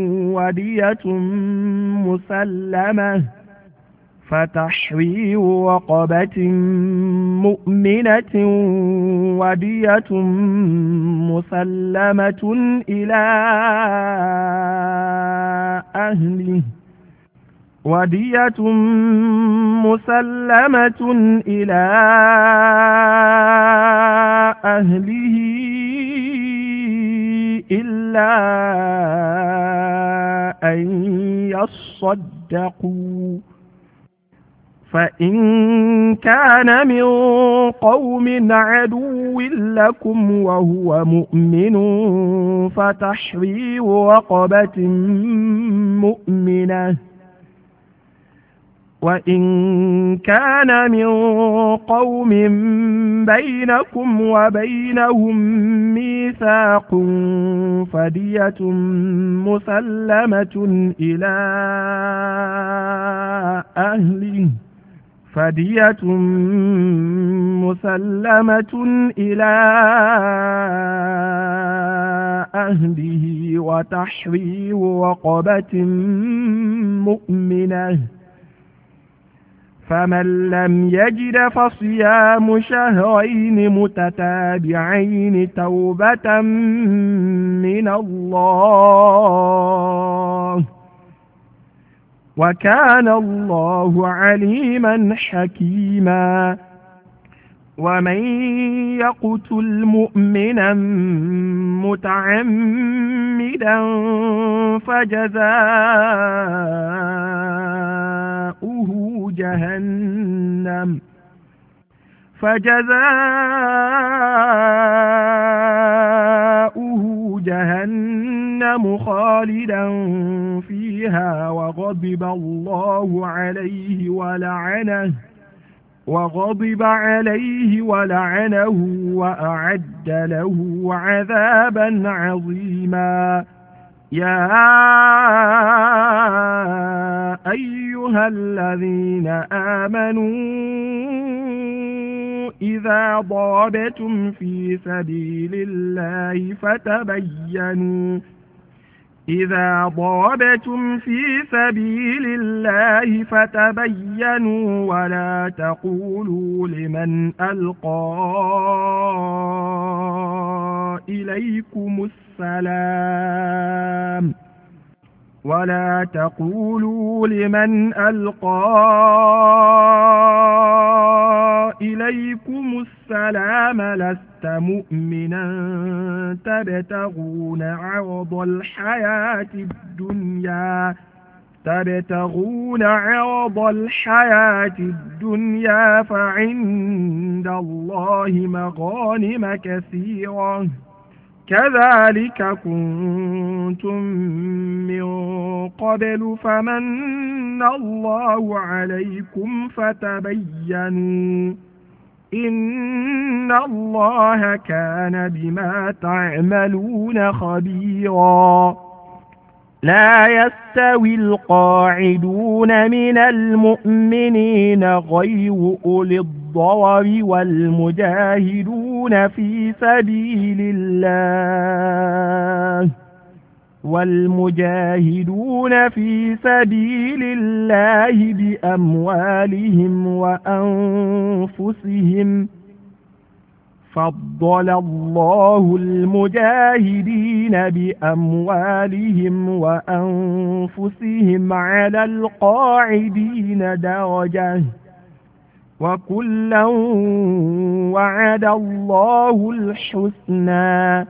ودية مسلمة إلى أهله إلا أن يصدقوا فإن كان من قوم عدو لكم وهو مؤمن فتحرير رقبة مؤمنة وإن كان من قوم بينكم وبينهم ميثاق فدية مسلمة إلى أهله وتحرير رقبة مؤمنة فمن لم يجد فصيام شهرين متتابعين توبة من الله وكان الله عليما حكيما ومن يقتل مؤمنا متعمدا فجزاؤه جهنم خالدا فيها وغضب عليه ولعنه وأعد له عذابا عظيما يا أيها الذين آمنوا إذا ضربتم في سبيل الله فتبينوا ولا تقولوا لمن ألقى إليكم السلام ولا تقولوا لمن ألقى إليكم السلام لست مؤمنا تبتغون عرض الحياة الدنيا فعند الله مغانم كثيرة كذلك كنتم من قبل فمن الله عليكم فتبينوا إن الله كان بما تعملون خبيرا. لا يستوي القاعدون من المؤمنين غير أولي الضرر والمجاهدون في سبيل الله بأموالهم وأنفسهم. فضل الله المجاهدين بأموالهم وأنفسهم على القاعدين درجة وكلا وعد الله الحسنى.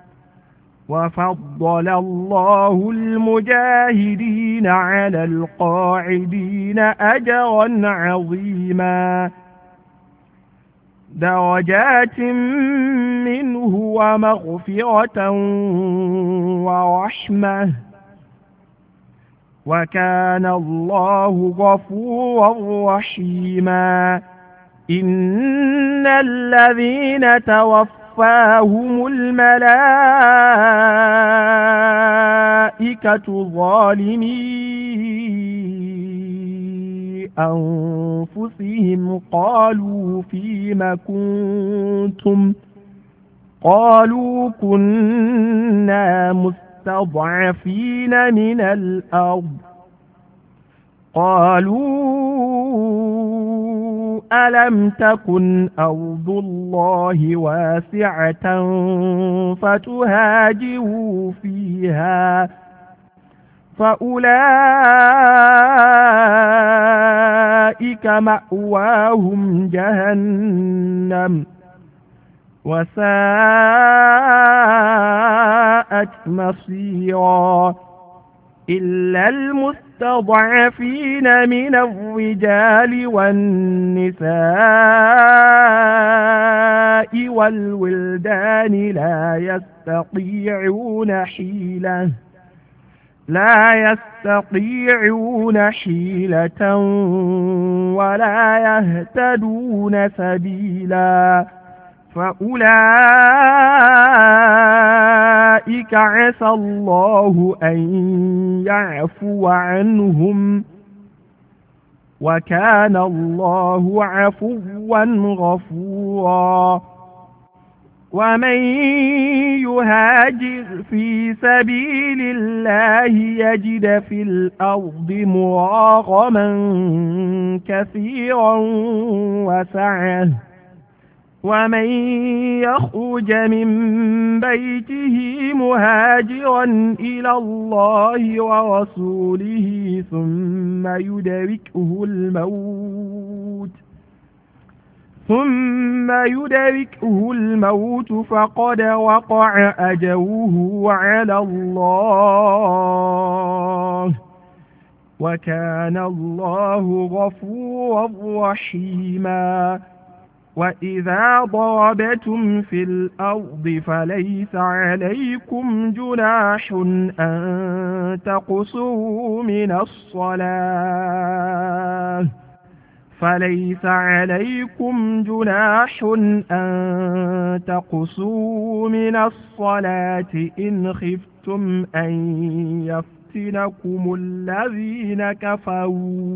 وفضل الله المجاهدين على القاعدين أجرا عظيما درجات منه ومغفرة ورحمة وكان الله غفورا رحيما. إن الذين توفاهم الملائكة ظالمي أنفسهم قالوا فيم كنتم قالوا كنا مستضعفين من الأرض قالوا ألم تكن أرض الله واسعة فتهاجروا فيها فأولئك مأواهم جهنم وساءت مصيرا. إلا المستضعفين من الرجال والنساء والولدان لا يستطيعون حيلة ولا يهتدون سبيلا فأولئك عسى الله أن يعفو عنهم وكان الله عفوا غفورا. ومن يهاجر في سبيل الله يجد في الأرض مراغما كثيرا وسعة ومن يخرج من بيته مهاجرا إلى الله ورسوله ثم يدركه الموت فقد وقع أجره على الله وكان الله غفورا رحيما. وإذا ضربتم في الأرض فليس عليكم جناح أن تقصروا من الصلاة إن خفتم أن يفتنكم الذين كفروا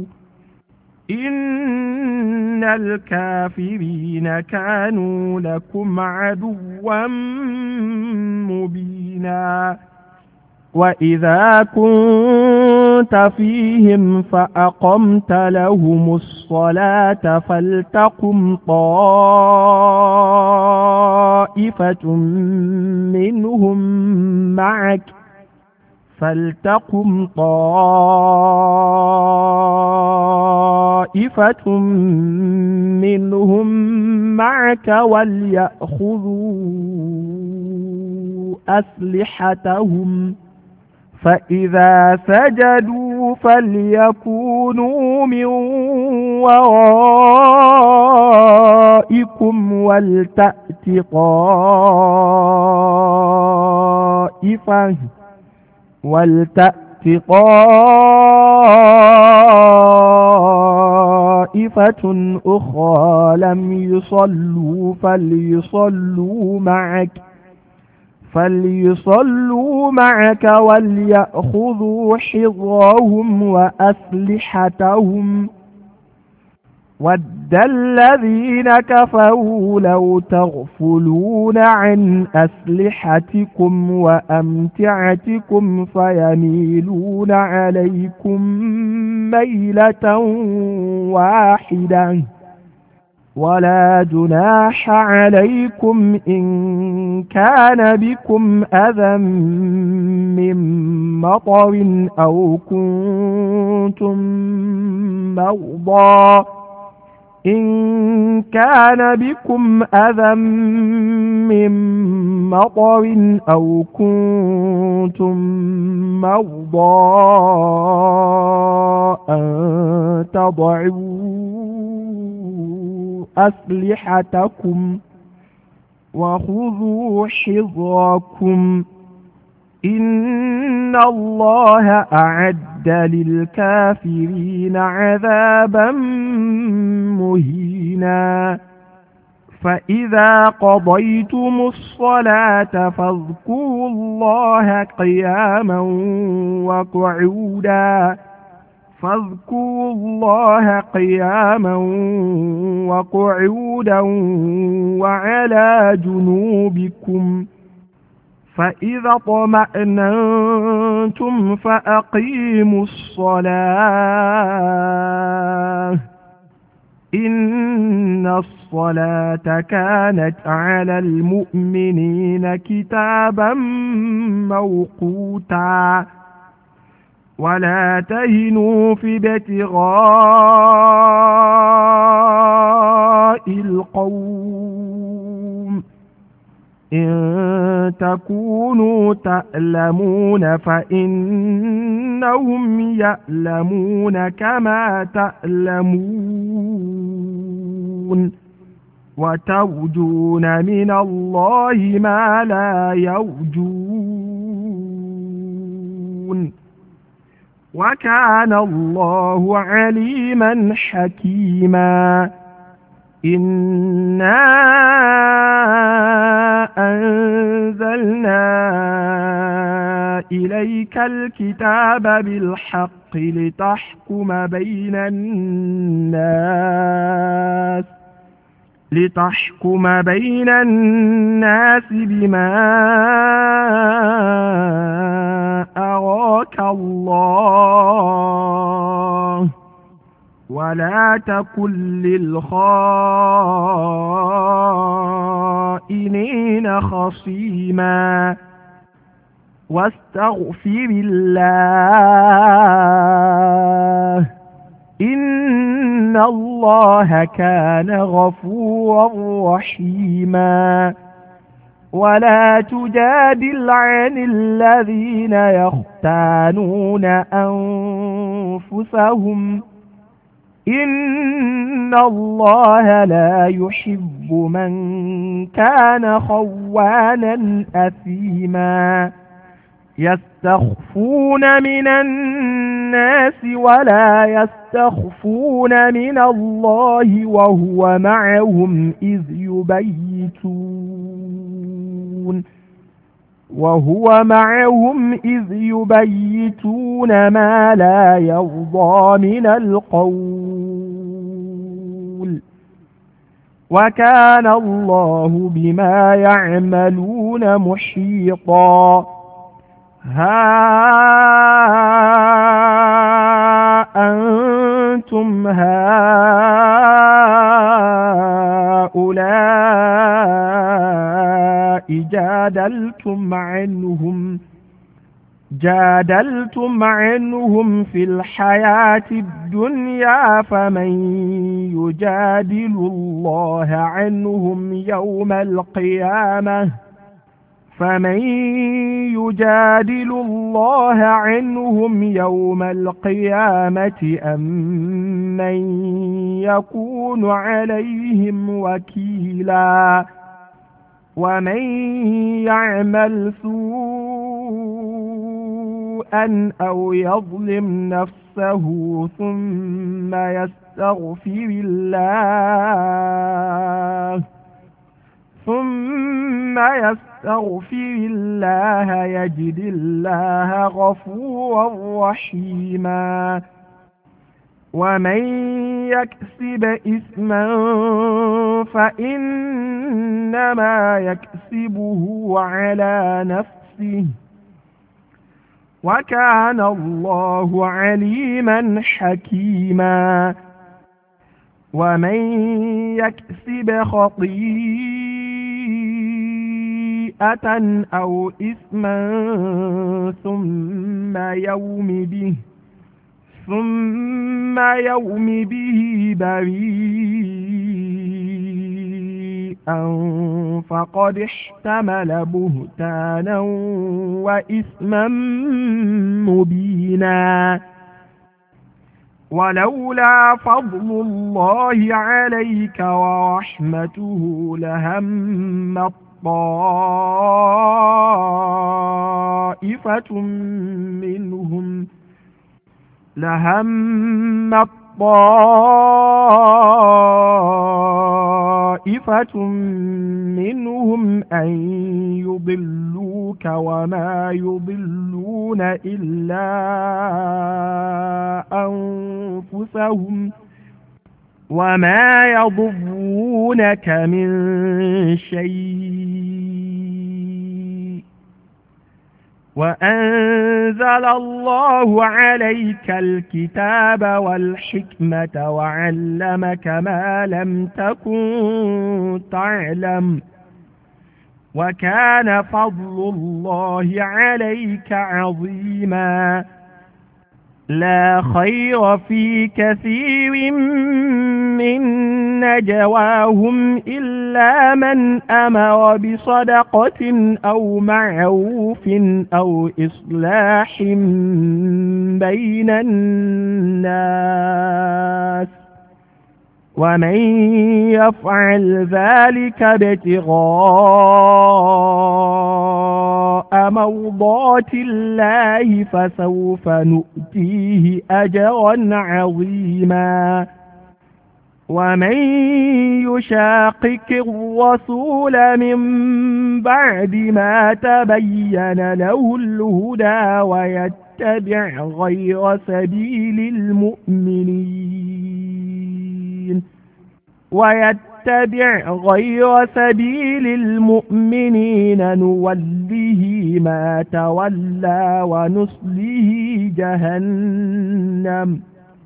إن الكافرين كانوا لكم عدوا مبينا. وإذا كنت فيهم فأقمت لهم الصلاة فلتقم طائفة منهم معك فلتقم طائفة منهم معك وليأخذوا أسلحتهم فإذا سجدوا فليكونوا من ورائكم ولتأت طائفة أخرى لم يصلوا فليصلوا معك وليأخذوا حذرهم وأسلحتهم ود الذين كفروا لو تغفلون عن أسلحتكم وأمتعتكم فيميلون عليكم ميلة واحدة ولا جناح عليكم إن كان بكم أذى من مطر أو كنتم مرضى أن تضعوا أسلحتكم وخذوا حذركم إن الله أعد للكافرين عذابا مهينا فإذا قضيتم الصلاة فاذكروا الله قياما وقعودا وعلى جنوبكم فإذا اطمأننتم فأقيموا الصلاة إن الصلاة كانت على المؤمنين كتابا موقوتا ولا تهنوا في ابتغاء القوم إن تكونوا تألمون فإنهم يألمون كما تألمون وترجون من الله ما لا يرجون وكان الله عليما حكيما إنا أنزلنا إليك الكتاب بالحق لتحكم بين الناس بما أراك الله ولا تكن للخائنين خصيما واستغفر الله إن الله كان غفورا رحيما ولا تجادل عن الذين يختانون أنفسهم إن الله لا يحب من كان خوانا أثيما يستخفون من الناس ولا يستخفون من الله وهو معهم إذ يبيتون ما لا يرضى من القول وكان الله بما يعملون محيطا ها أنتم هؤلاء جادلتم عنهم جادلتم عنهم في الحياة الدنيا فمن يجادل الله عنهم يوم القيامة أم من يكون عليهم وكيلا ومن يعمل سوءا أو يظلم نفسه ثم يستغفر الله يجد الله غفورا رحيما ومن يكسب إثما فإنما يكسبه على نفسه وكان الله عليما حكيما ومن يكسب خطيئة أو إثما ثم يوم به بريئا فقد احتمل بهتانا وإثما مبينا ولولا فضل الله عليك ورحمته لهم طائفة منهم أن يضلوك وما يضلون إلا أنفسهم وما يضرونك من شيء وأنزل الله عليك الكتاب والحكمة وعلمك ما لم تكن تعلم وكان فضل الله عليك عظيما لا خير في كثير من نجواهم إلا من أمر بصدقة أو معروف أو إصلاح بين الناس ومن يفعل ذلك ابتغاء مرضات الله فسوف نؤتيه أجرا عظيما ومن يشاقق الرسول من بعد ما تبين له الهدى ويتبع غير سبيل المؤمنين نوله ما تولى ونصله جهنم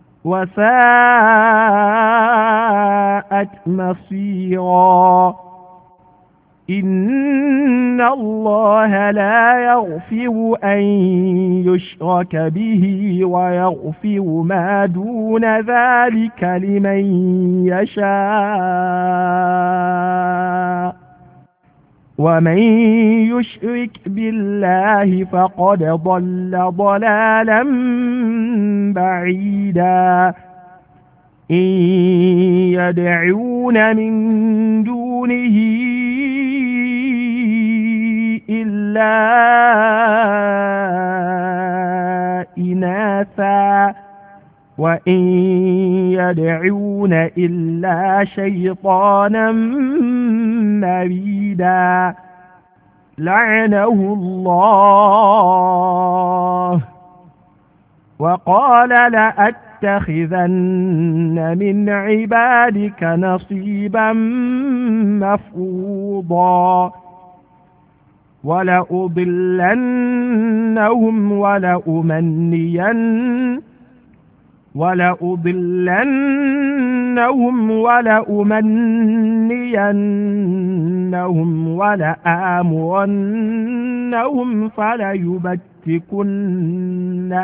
وساءت مصيرا إن الله لا يغفر أن يشرك به ويغفر ما دون ذلك لمن يشاء ومن يشرك بالله فقد ضل ضلالا بعيدا إن يدعون من دونه إلا إناثا وإن يدعون إلا شيطانا مريدا لعنه الله وقال لأتخذن من عبادك نصيبا مفروضا ولأضلنهم ولأمنينهم ولآمرنهم فليبتكن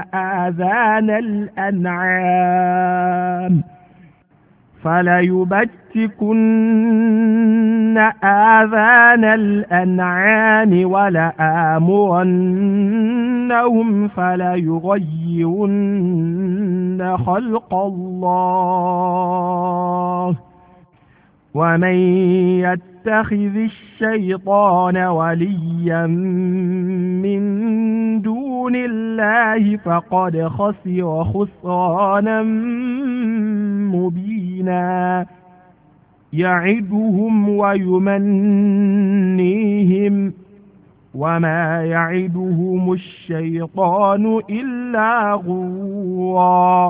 آذان الأنعام ولآمرنهم فليغيرن خلق الله ومن يتخذ الشيطان وليا من دون الله فقد خسر خسرانا مبينا يعدهم ويمنيهم وما يعدهم الشيطان إلا غرورا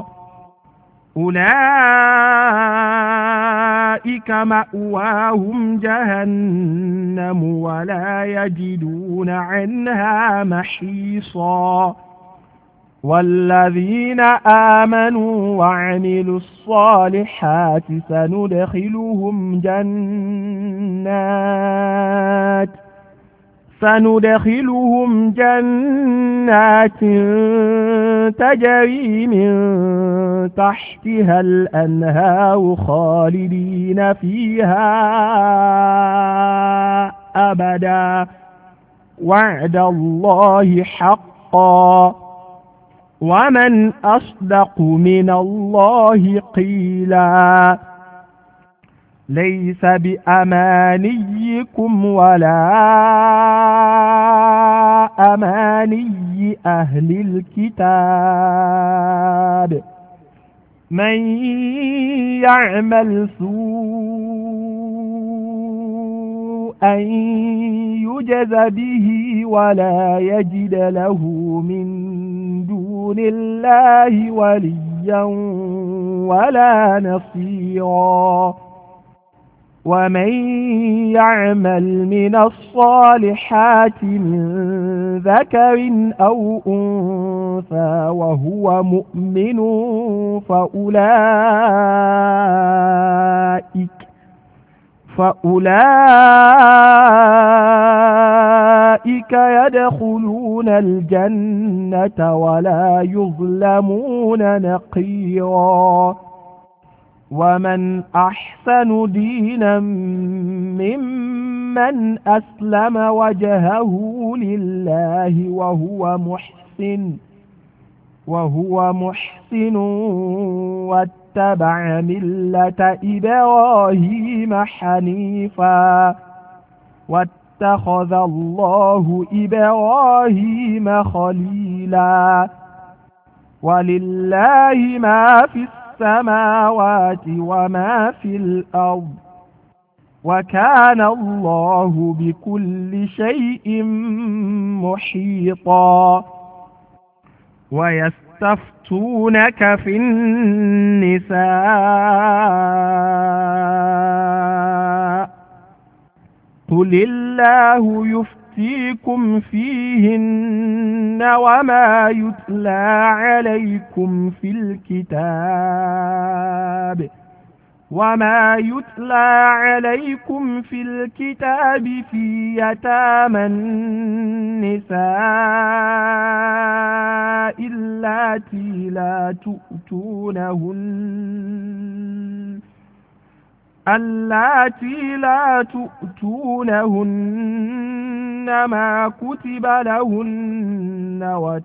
أولئك مأواهم جهنم ولا يجدون عنها محيصا والذين آمنوا وعملوا الصالحات سندخلهم جنات تجري من تحتها الأنهار خالدين فيها أبدا وعد الله حقا ومن أصدق من الله قيلا ليس بأمانيكم ولا أماني أهل الكتاب من يعمل سوءا يجز به ولا يجد له من دون الله وليا ولا نصيرا ومن يعمل من الصالحات من ذكر أو أنثى وهو مؤمن فأولئك يدخلون الجنة ولا يظلمون نقيرا ومن أحسن دينا ممن أسلم وجهه لله وهو محسن واتبع ملة إبراهيم حنيفا واتخذ الله إبراهيم خليلا ولله ما في السماوات وما في الأرض وكان الله بكل شيء محيطا ويستفتونك في النساء قل الله يفتيكم فيهن وما يتلى عليكم في الكتاب في يتامى النساء اللاتي لا تؤتونهن ما كتب لهن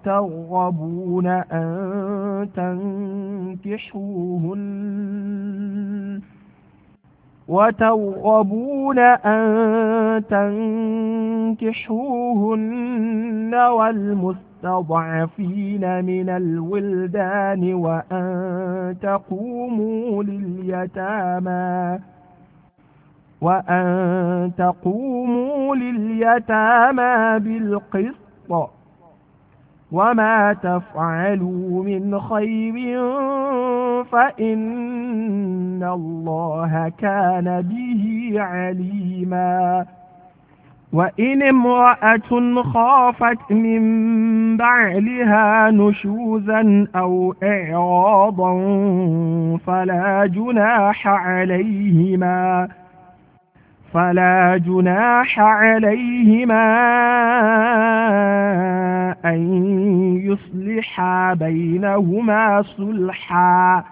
وترغبون أن تنكحوهن والمستضعفين من الولدان وأن تقوموا لليتامى بالقسط وما تفعلوا من خير فإن الله كان به عليما وإن امرأة خافت من بعلها نشوزا أو إعراضا فلا جناح عليهما أن يصلحا بينهما صلحا،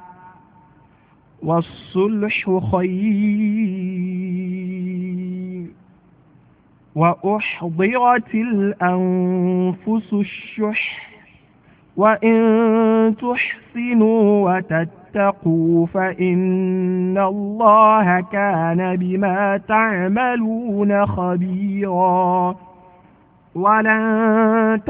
والصلح خير. وأحضرت الأنفس الشح، وإن تحسنوا وتتقوا فإن الله كان بما تعملون خبيرا. ولن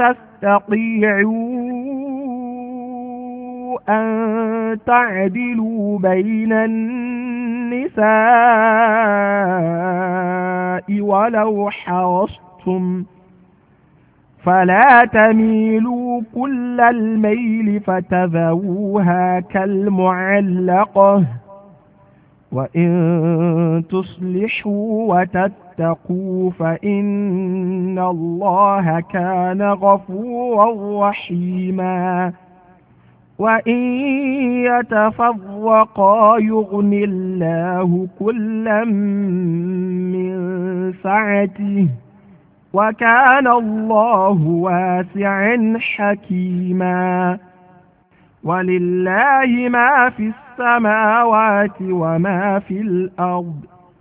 تستطيعوا أن تعدلوا بين النساء ولو حرصتم، فلا تميلوا كل الميل فتذروها كالمعلقة. وإن تصلحوا وتتقوا فإن الله كان غفورا رحيما. وإن يتفرقا يغن الله كلا من سعته، وكان الله واسعا حكيما. ولله ما في السماوات وما في الأرض.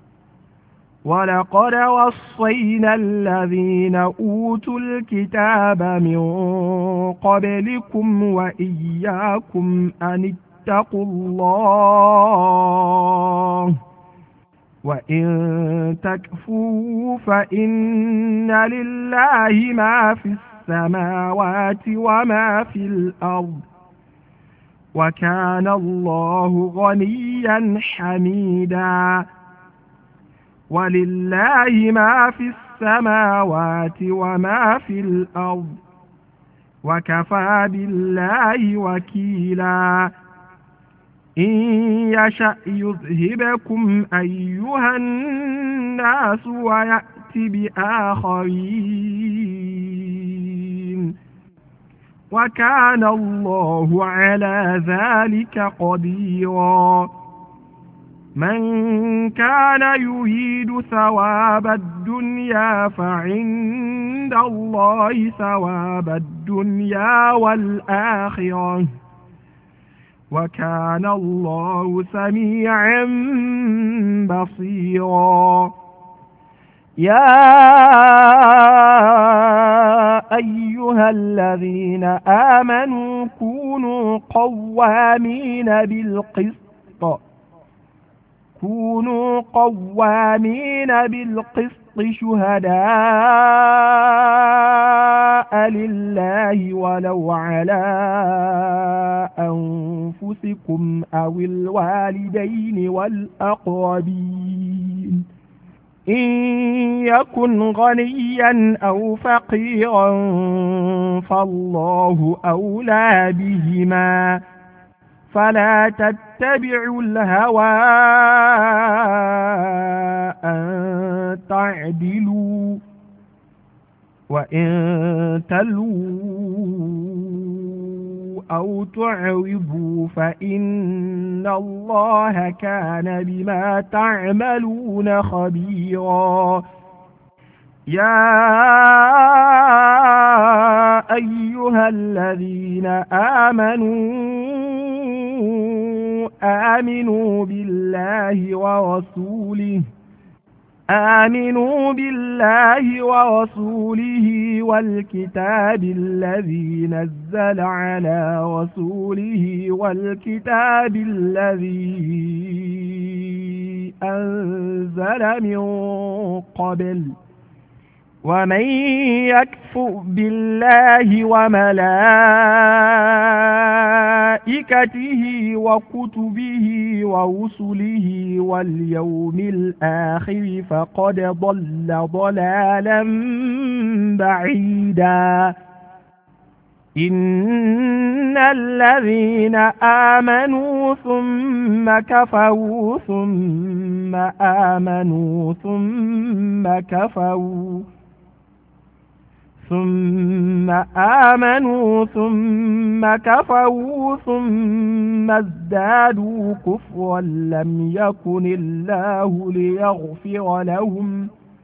ولقد وصينا الذين أوتوا الكتاب من قبلكم وإياكم أن اتقوا الله، وإن تكفروا فإن لله ما في السماوات وما في الأرض، وكان الله غنيا حميدا. ولله ما في السماوات وما في الأرض، وكفى بالله وكيلا. إن يشأ يذهبكم أيها الناس ويأت بآخرين، وكان الله على ذلك قديرا. من كان يريد ثواب الدنيا فعند الله ثواب الدنيا والآخرة، وكان الله سميعا بصيرا. يا أيها الذين آمنوا كونوا قوامين بالقسط شهداء لله ولو على أنفسكم أو الوالدين والأقربين، إن يكن غنيا أو فقيرا فالله أولى بهما، فلا تتبعوا الهوى أن تعدلوا، وإن تلووا أو تعرضوا فإن الله كان بما تعملون خبيرا. يا أيها الذين آمنوا بالله ورسوله والكتاب الذي نزل على رسوله والكتاب الذي أنزل من قبل، ومن يكفر بالله وملائكته وكتبه ورسله واليوم الآخر فقد ضل ضلالا بعيدا. إن الذين آمنوا ثم كفروا ثم آمنوا ثم كفروا ثم آمنوا ثم كفروا ثم ازدادوا كفرا لم يكن الله ليغفر لهم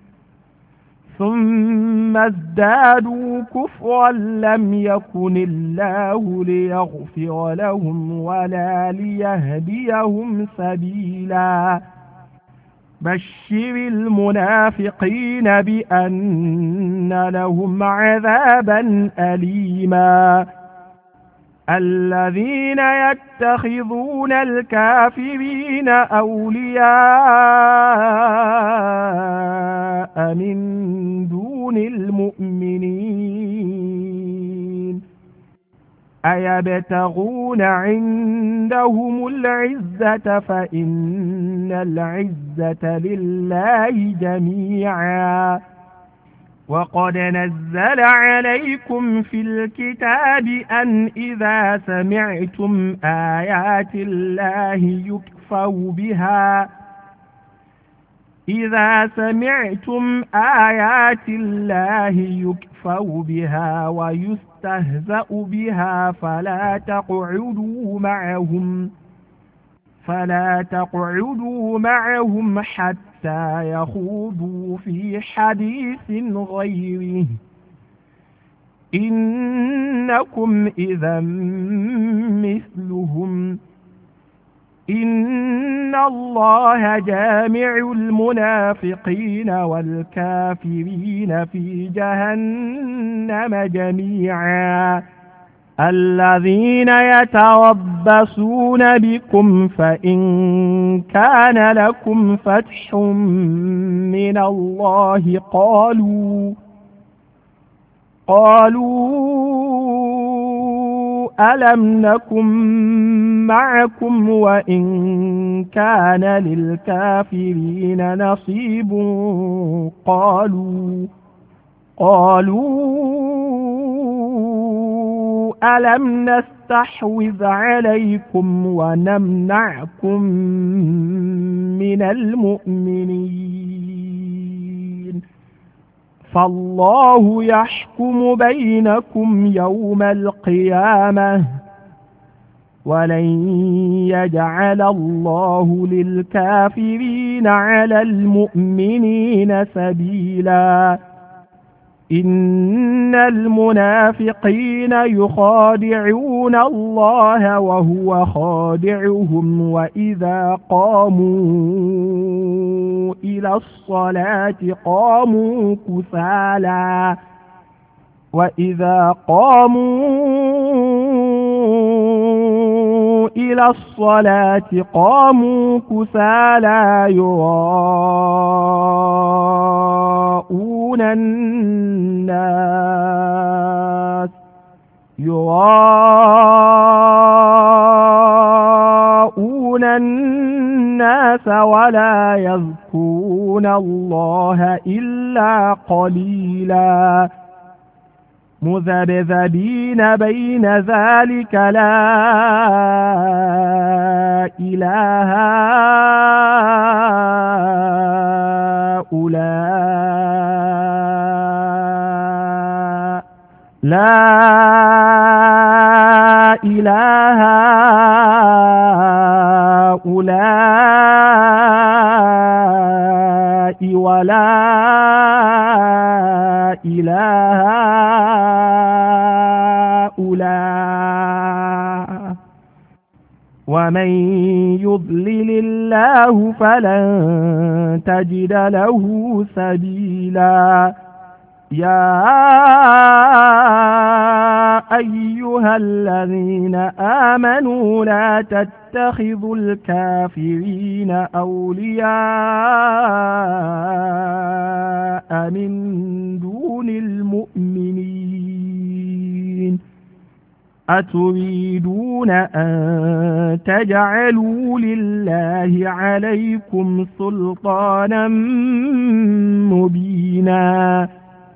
ولا ليهديهم سبيلا بشر المنافقين بأن لهم عذابا أليما الذين يتخذون الكافرين أولياء من دون المؤمنين أيبتغون عندهم العزة فإن العزة لله جميعا وقد نزل عليكم في الكتاب أن إذا سمعتم آيات الله يكفر بها ويستهزأ بها فلا تقعدوا معهم حتى يخوضوا في حديث غيره إنكم إذا مثلهم إن الله جامع المنافقين والكافرين في جهنم جميعا الذين يتربصون بكم فإن كان لكم فتح من الله قالوا ألم نكن معكم وإن كان للكافرين نصيب قالوا ألم نستحوذ عليكم ونمنعكم من المؤمنين فالله يحكم بينكم يوم القيامة ولن يجعل الله للكافرين على المؤمنين سبيلا إن المنافقين يخادعون الله وهو خادعهم وإذا قاموا إلى الصلاة قاموا كسالى يراءون الناس ولا يذكرون الله إلا قليلا مذبذبين بين ذلك لا إله هؤلاء ولا إله هؤلاء ومن يضلل الله فلن تجد له سبيلا يا أيها الذين آمنوا لا تتخذوا الكافرين أولياء من دون المؤمنين أتريدون أن تجعلوا لله عليكم سلطانا مبينا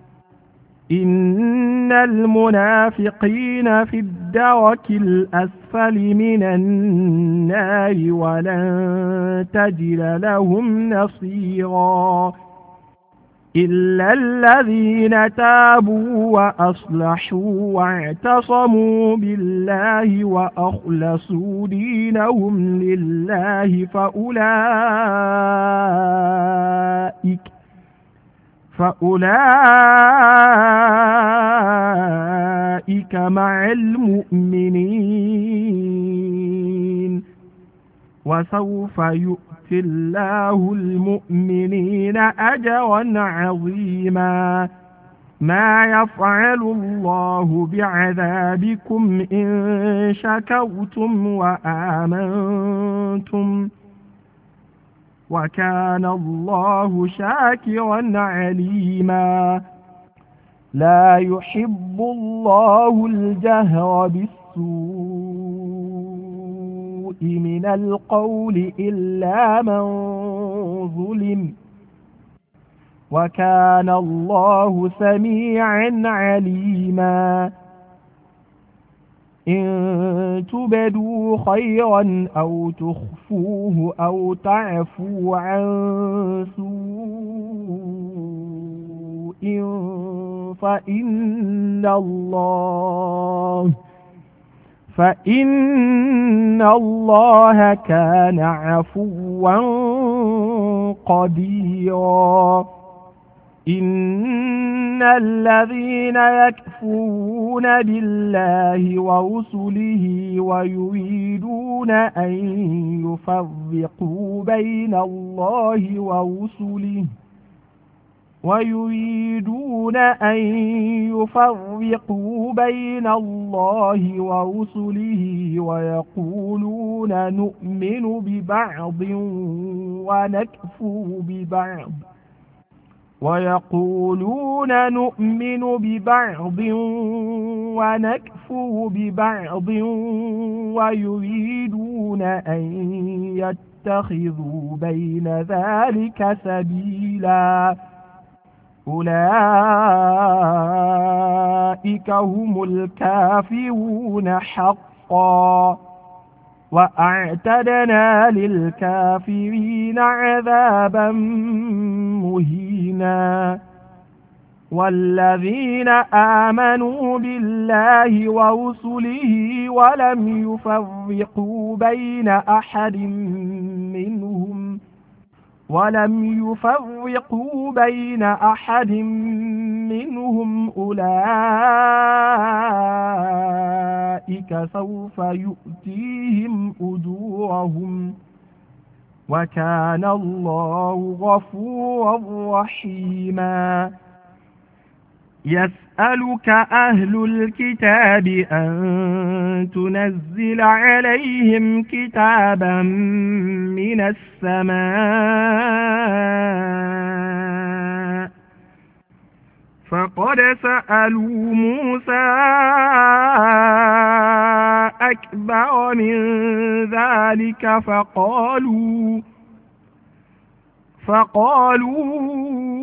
إن المنافقين في الدرك الأسفل من النار ولن تجد لهم نصيرا إلا الذين تابوا وأصلحوا واعتصموا بالله وأخلصوا دينهم لله فأولئك مع المؤمنين وسوف يؤتي الله المؤمنين أجرا عظيما ما يفعل الله بعذابكم إن شكرتم وآمنتم وكان الله شاكرا عليما لا يحب الله الجهر بالسوء من القول إلا من ظلم وكان الله سميعا عليما إن تبدوا خيرا أو تخفوه أو تعفوا عن سوء فإن الله كان عفوا قديرا إن الذين يكفرون بالله ورسله ويريدون أن يفرقوا بين الله ورسله ويقولون نؤمن ببعض ونكفر ببعض ويريدون أن يتخذوا بين ذلك سبيلا أولئك هم الكافرون حقا وأعتدنا للكافرين عذابا مهينا والذين آمنوا بالله ورسله ولم يفرقوا بين أحد منهم أولئك سوف يؤتيهم أجورهم وكان الله غفورا رحيما يسألك أهل الكتاب أن تنزل عليهم كتابا من السماء فقد سألوا موسى أكبر من ذلك فقالوا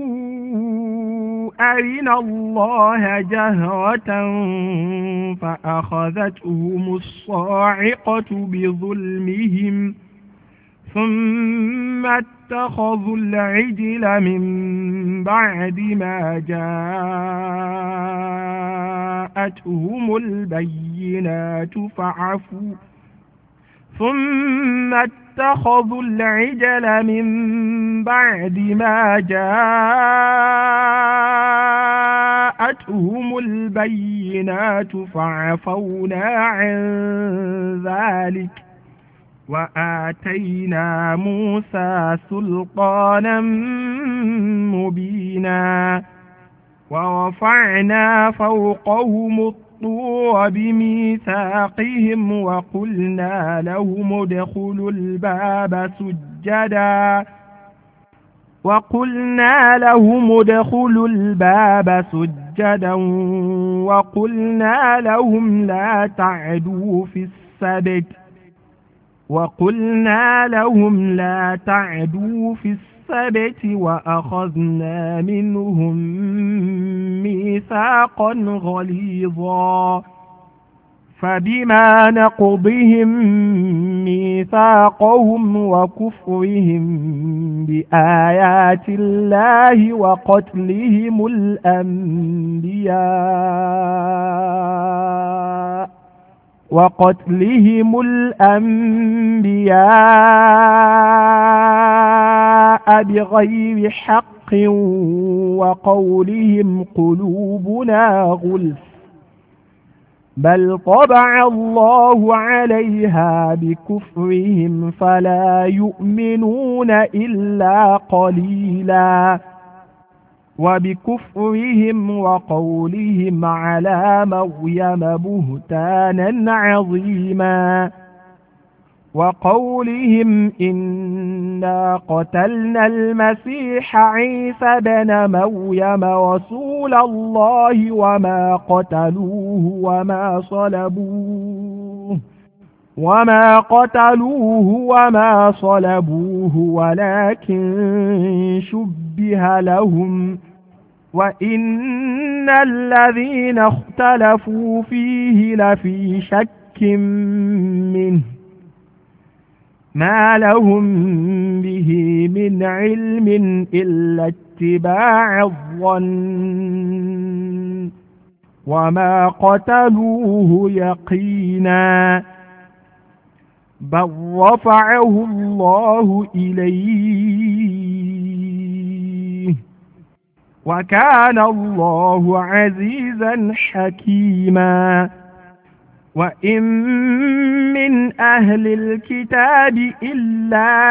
أرنا الله جهرة فأخذتهم الصاعقة بظلمهم ثم اتخذوا العجل من بعد ما جاءتهم البينات فعفونا عن ذلك وآتينا موسى سلطانا مبينا ورفعنا فوقهم الطور بميثاقهم وقلنا لهم ادخلوا الباب سجدا وقلنا لهم لا تعدوا في السبت وأخذنا منهم ميثاقا غليظا فبما نقضهم ميثاقهم وكفرهم بآيات الله وقتلهم الأنبياء بغير حق وقولهم قلوبنا غلف بل طبع الله عليها بكفرهم فلا يؤمنون إلا قليلا وبكفرهم وقولهم على مريم بهتانا عظيما وقولهم إنا قتلنا المسيح عيسى بن مريم رسول الله وما قتلوه وما صلبوه ولكن شبه لهم وإن الذين اختلفوا فيه لفي شك منه ما لهم به من علم إلا اتباع الظن وما قتلوه يقينا بل رفعه الله إليه وكان الله عزيزا حكيما وإن من أهل الكتاب إلا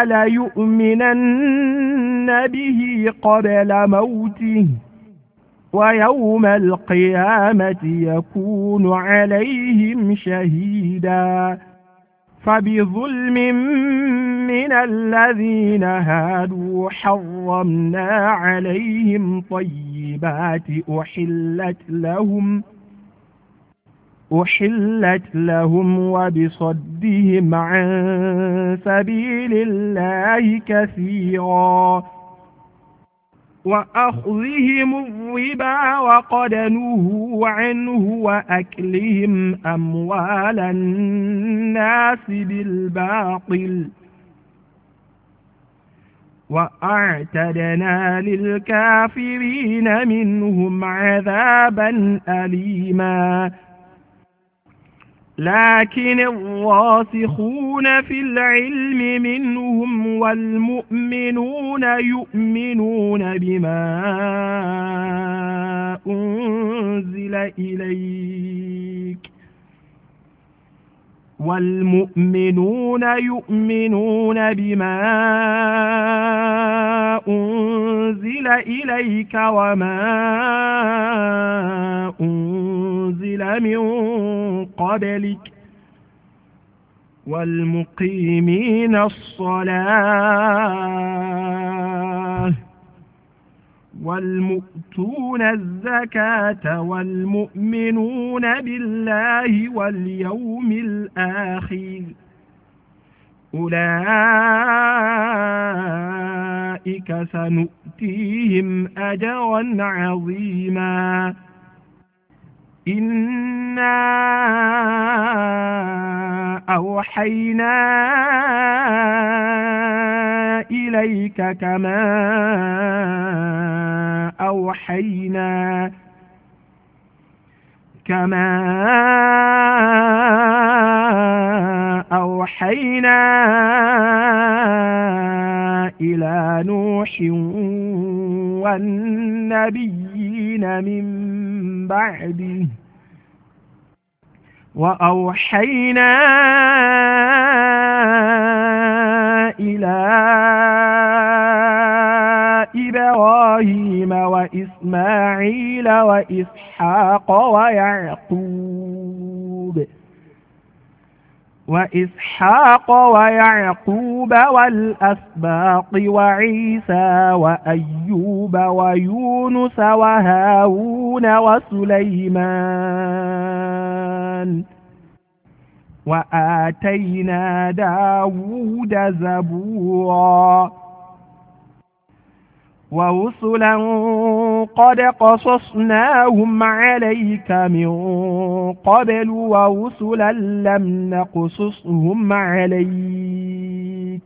ليؤمنن به قبل موته ويوم القيامة يكون عليهم شهيدا فبظلم من الذين هادوا حرمنا عليهم طيبات أحلت لهم وبصدهم عن سبيل الله كثيرا وأخذهم الربا وقد نهوا عنه وأكلهم أموال الناس بالباطل وأعتدنا للكافرين منهم عذابا أليما لكن الراسخون في العلم منهم والمؤمنون يؤمنون بما أنزل إليك وما أنزل من قبلك والمقيمين الصلاة والمؤتون الزكاة والمؤمنون بالله واليوم الآخر أولئك سنؤتيهم أجرا عظيما إنا أوحينا إليك كما أوحينا إلى نوح والنبيين من بعده وأوحينا إلى إبراهيم وإسماعيل وإسحاق ويعقوب والأسباط وعيسى وأيوب ويونس وهارون وسليمان وآتينا داود زبورا ورسلا قد قصصناهم عليك من قبل ورسلا لم نقصصهم عليك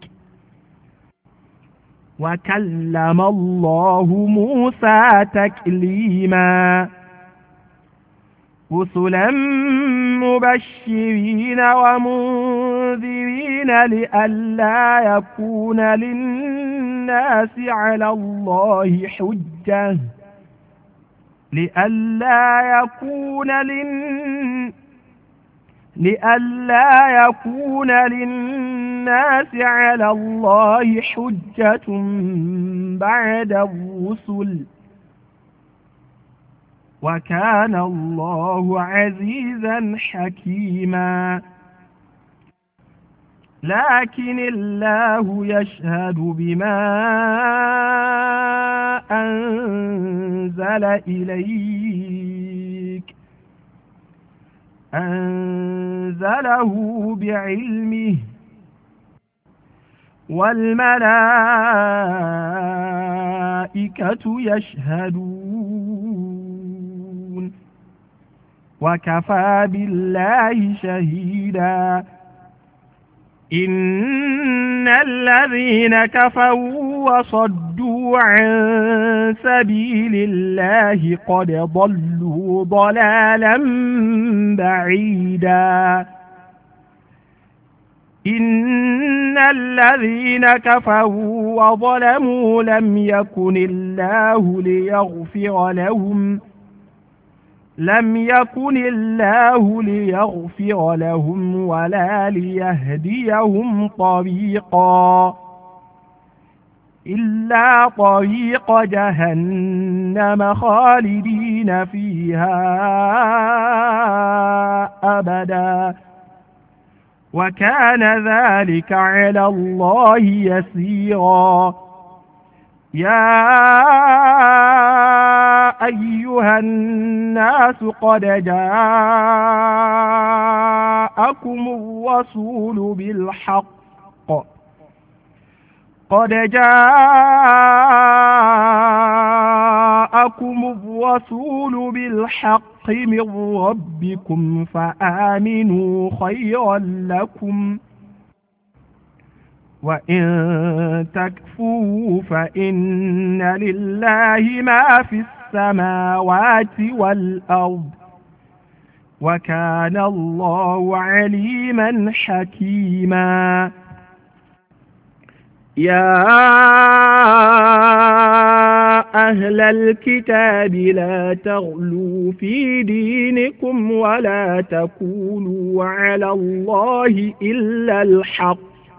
وكلم الله موسى تكليما رسلا مبشرين ومنذرين لئلا يكون للناس على الله حجة لئلا يكون للناس على الله حجة بعد الرسل وكان الله عزيزا حكيما لكن الله يشهد بما أنزل إليك أنزله بعلمه والملائكة يشهدون وكفى بالله شهيدا إن الذين كفروا وصدوا عن سبيل الله قد ضلوا ضلالا بعيدا إن الذين كفروا وظلموا لم يكن الله ليغفر لهم ولا ليهديهم طريقا إلا طريق جهنم خالدين فيها أبدا وكان ذلك على الله يسيرا يا أيها الناس قد جاءكم الرسول بالحق من ربكم فآمنوا خيرا لكم وإن تكفروا فإن لله ما في السماوات والأرض وكان الله عليما حكيما يا أهل الكتاب لا تغلوا في دينكم ولا تقولوا على الله إلا الحق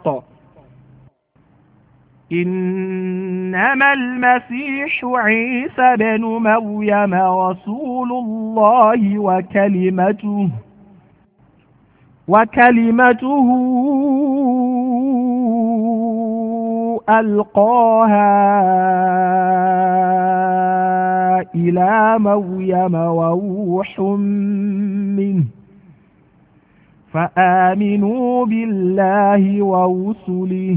إنما المسيح عيسى بن مريم رسول الله وكلمته ألقاها إلى مريم وروح منه فآمنوا بالله ورسله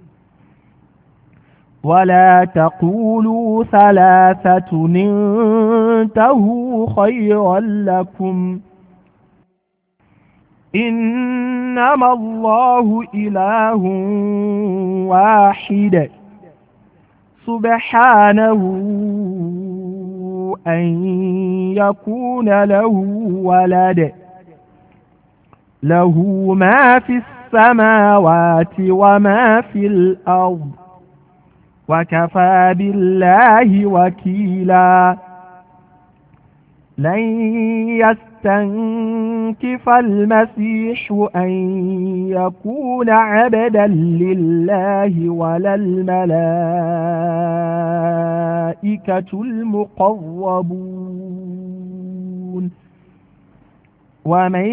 ولا تقولوا ثلاثة انتهوا خيرا لكم إنما الله إله واحد سبحانه أن يكون له ولد له ما في السماوات وما في الأرض وكفى بالله وكيلا لن يستنكف المسيح أن يكون عبدا لله ولا الملائكة المقربون ومن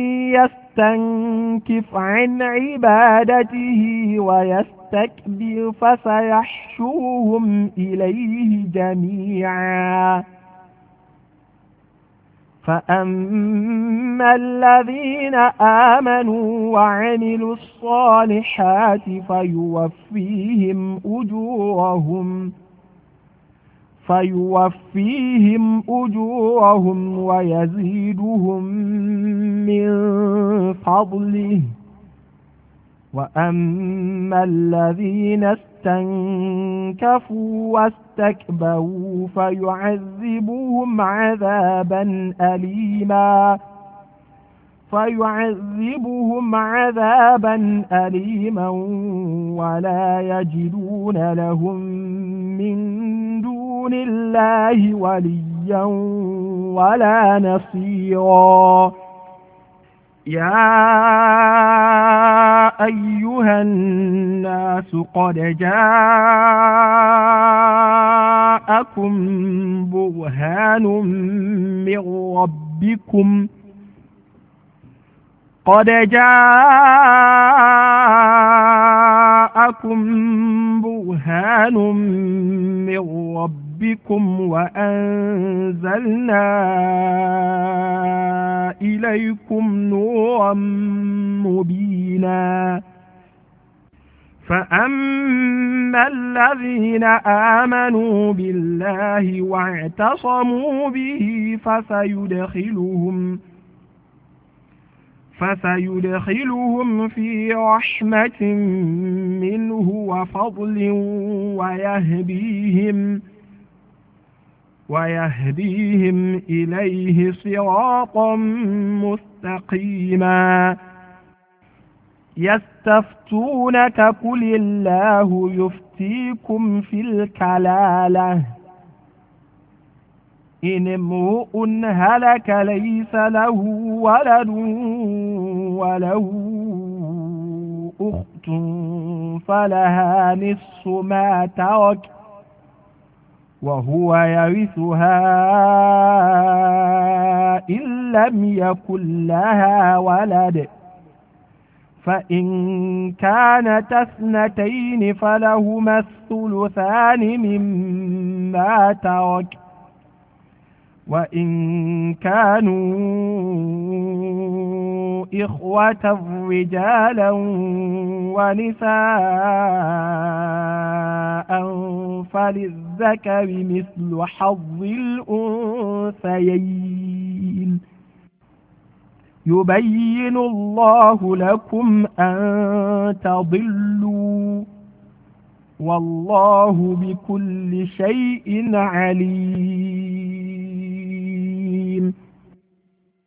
يستنكف عن عبادته ويستكبر فسيحشرهم إليه جميعا فأما الذين آمنوا وعملوا الصالحات فيوفيهم أجورهم فيوفيهم أجورهم ويزيدهم من فضله. وأما الذين استنكفوا واستكبروا فيعذبهم عذابا أليما ولا يجدون لهم من دون الله وليا ولا نصيرا. يا أيها الناس قد جاءكم برهان من ربكم وأنزلنا إليكم نورا مبينا. فأما الذين آمنوا بالله واعتصموا به فسيدخلهم في رحمة منه وفضل ويهديهم إليه صراطا مستقيما. يستفتونك قل الله يفتيكم في الكلالة إن امرؤ هلك ليس له ولد وله أخت فلها نصف ما ترك وهو يرثها إن لم يكن لها ولد، فإن كانت اثنتين فلهما الثلثان مما ترك، وإن كانوا إخوة رجالا ونساء فللذكر مثل حظ الأنثيين. يبين الله لكم أن تضلوا والله بكل شيء عليم.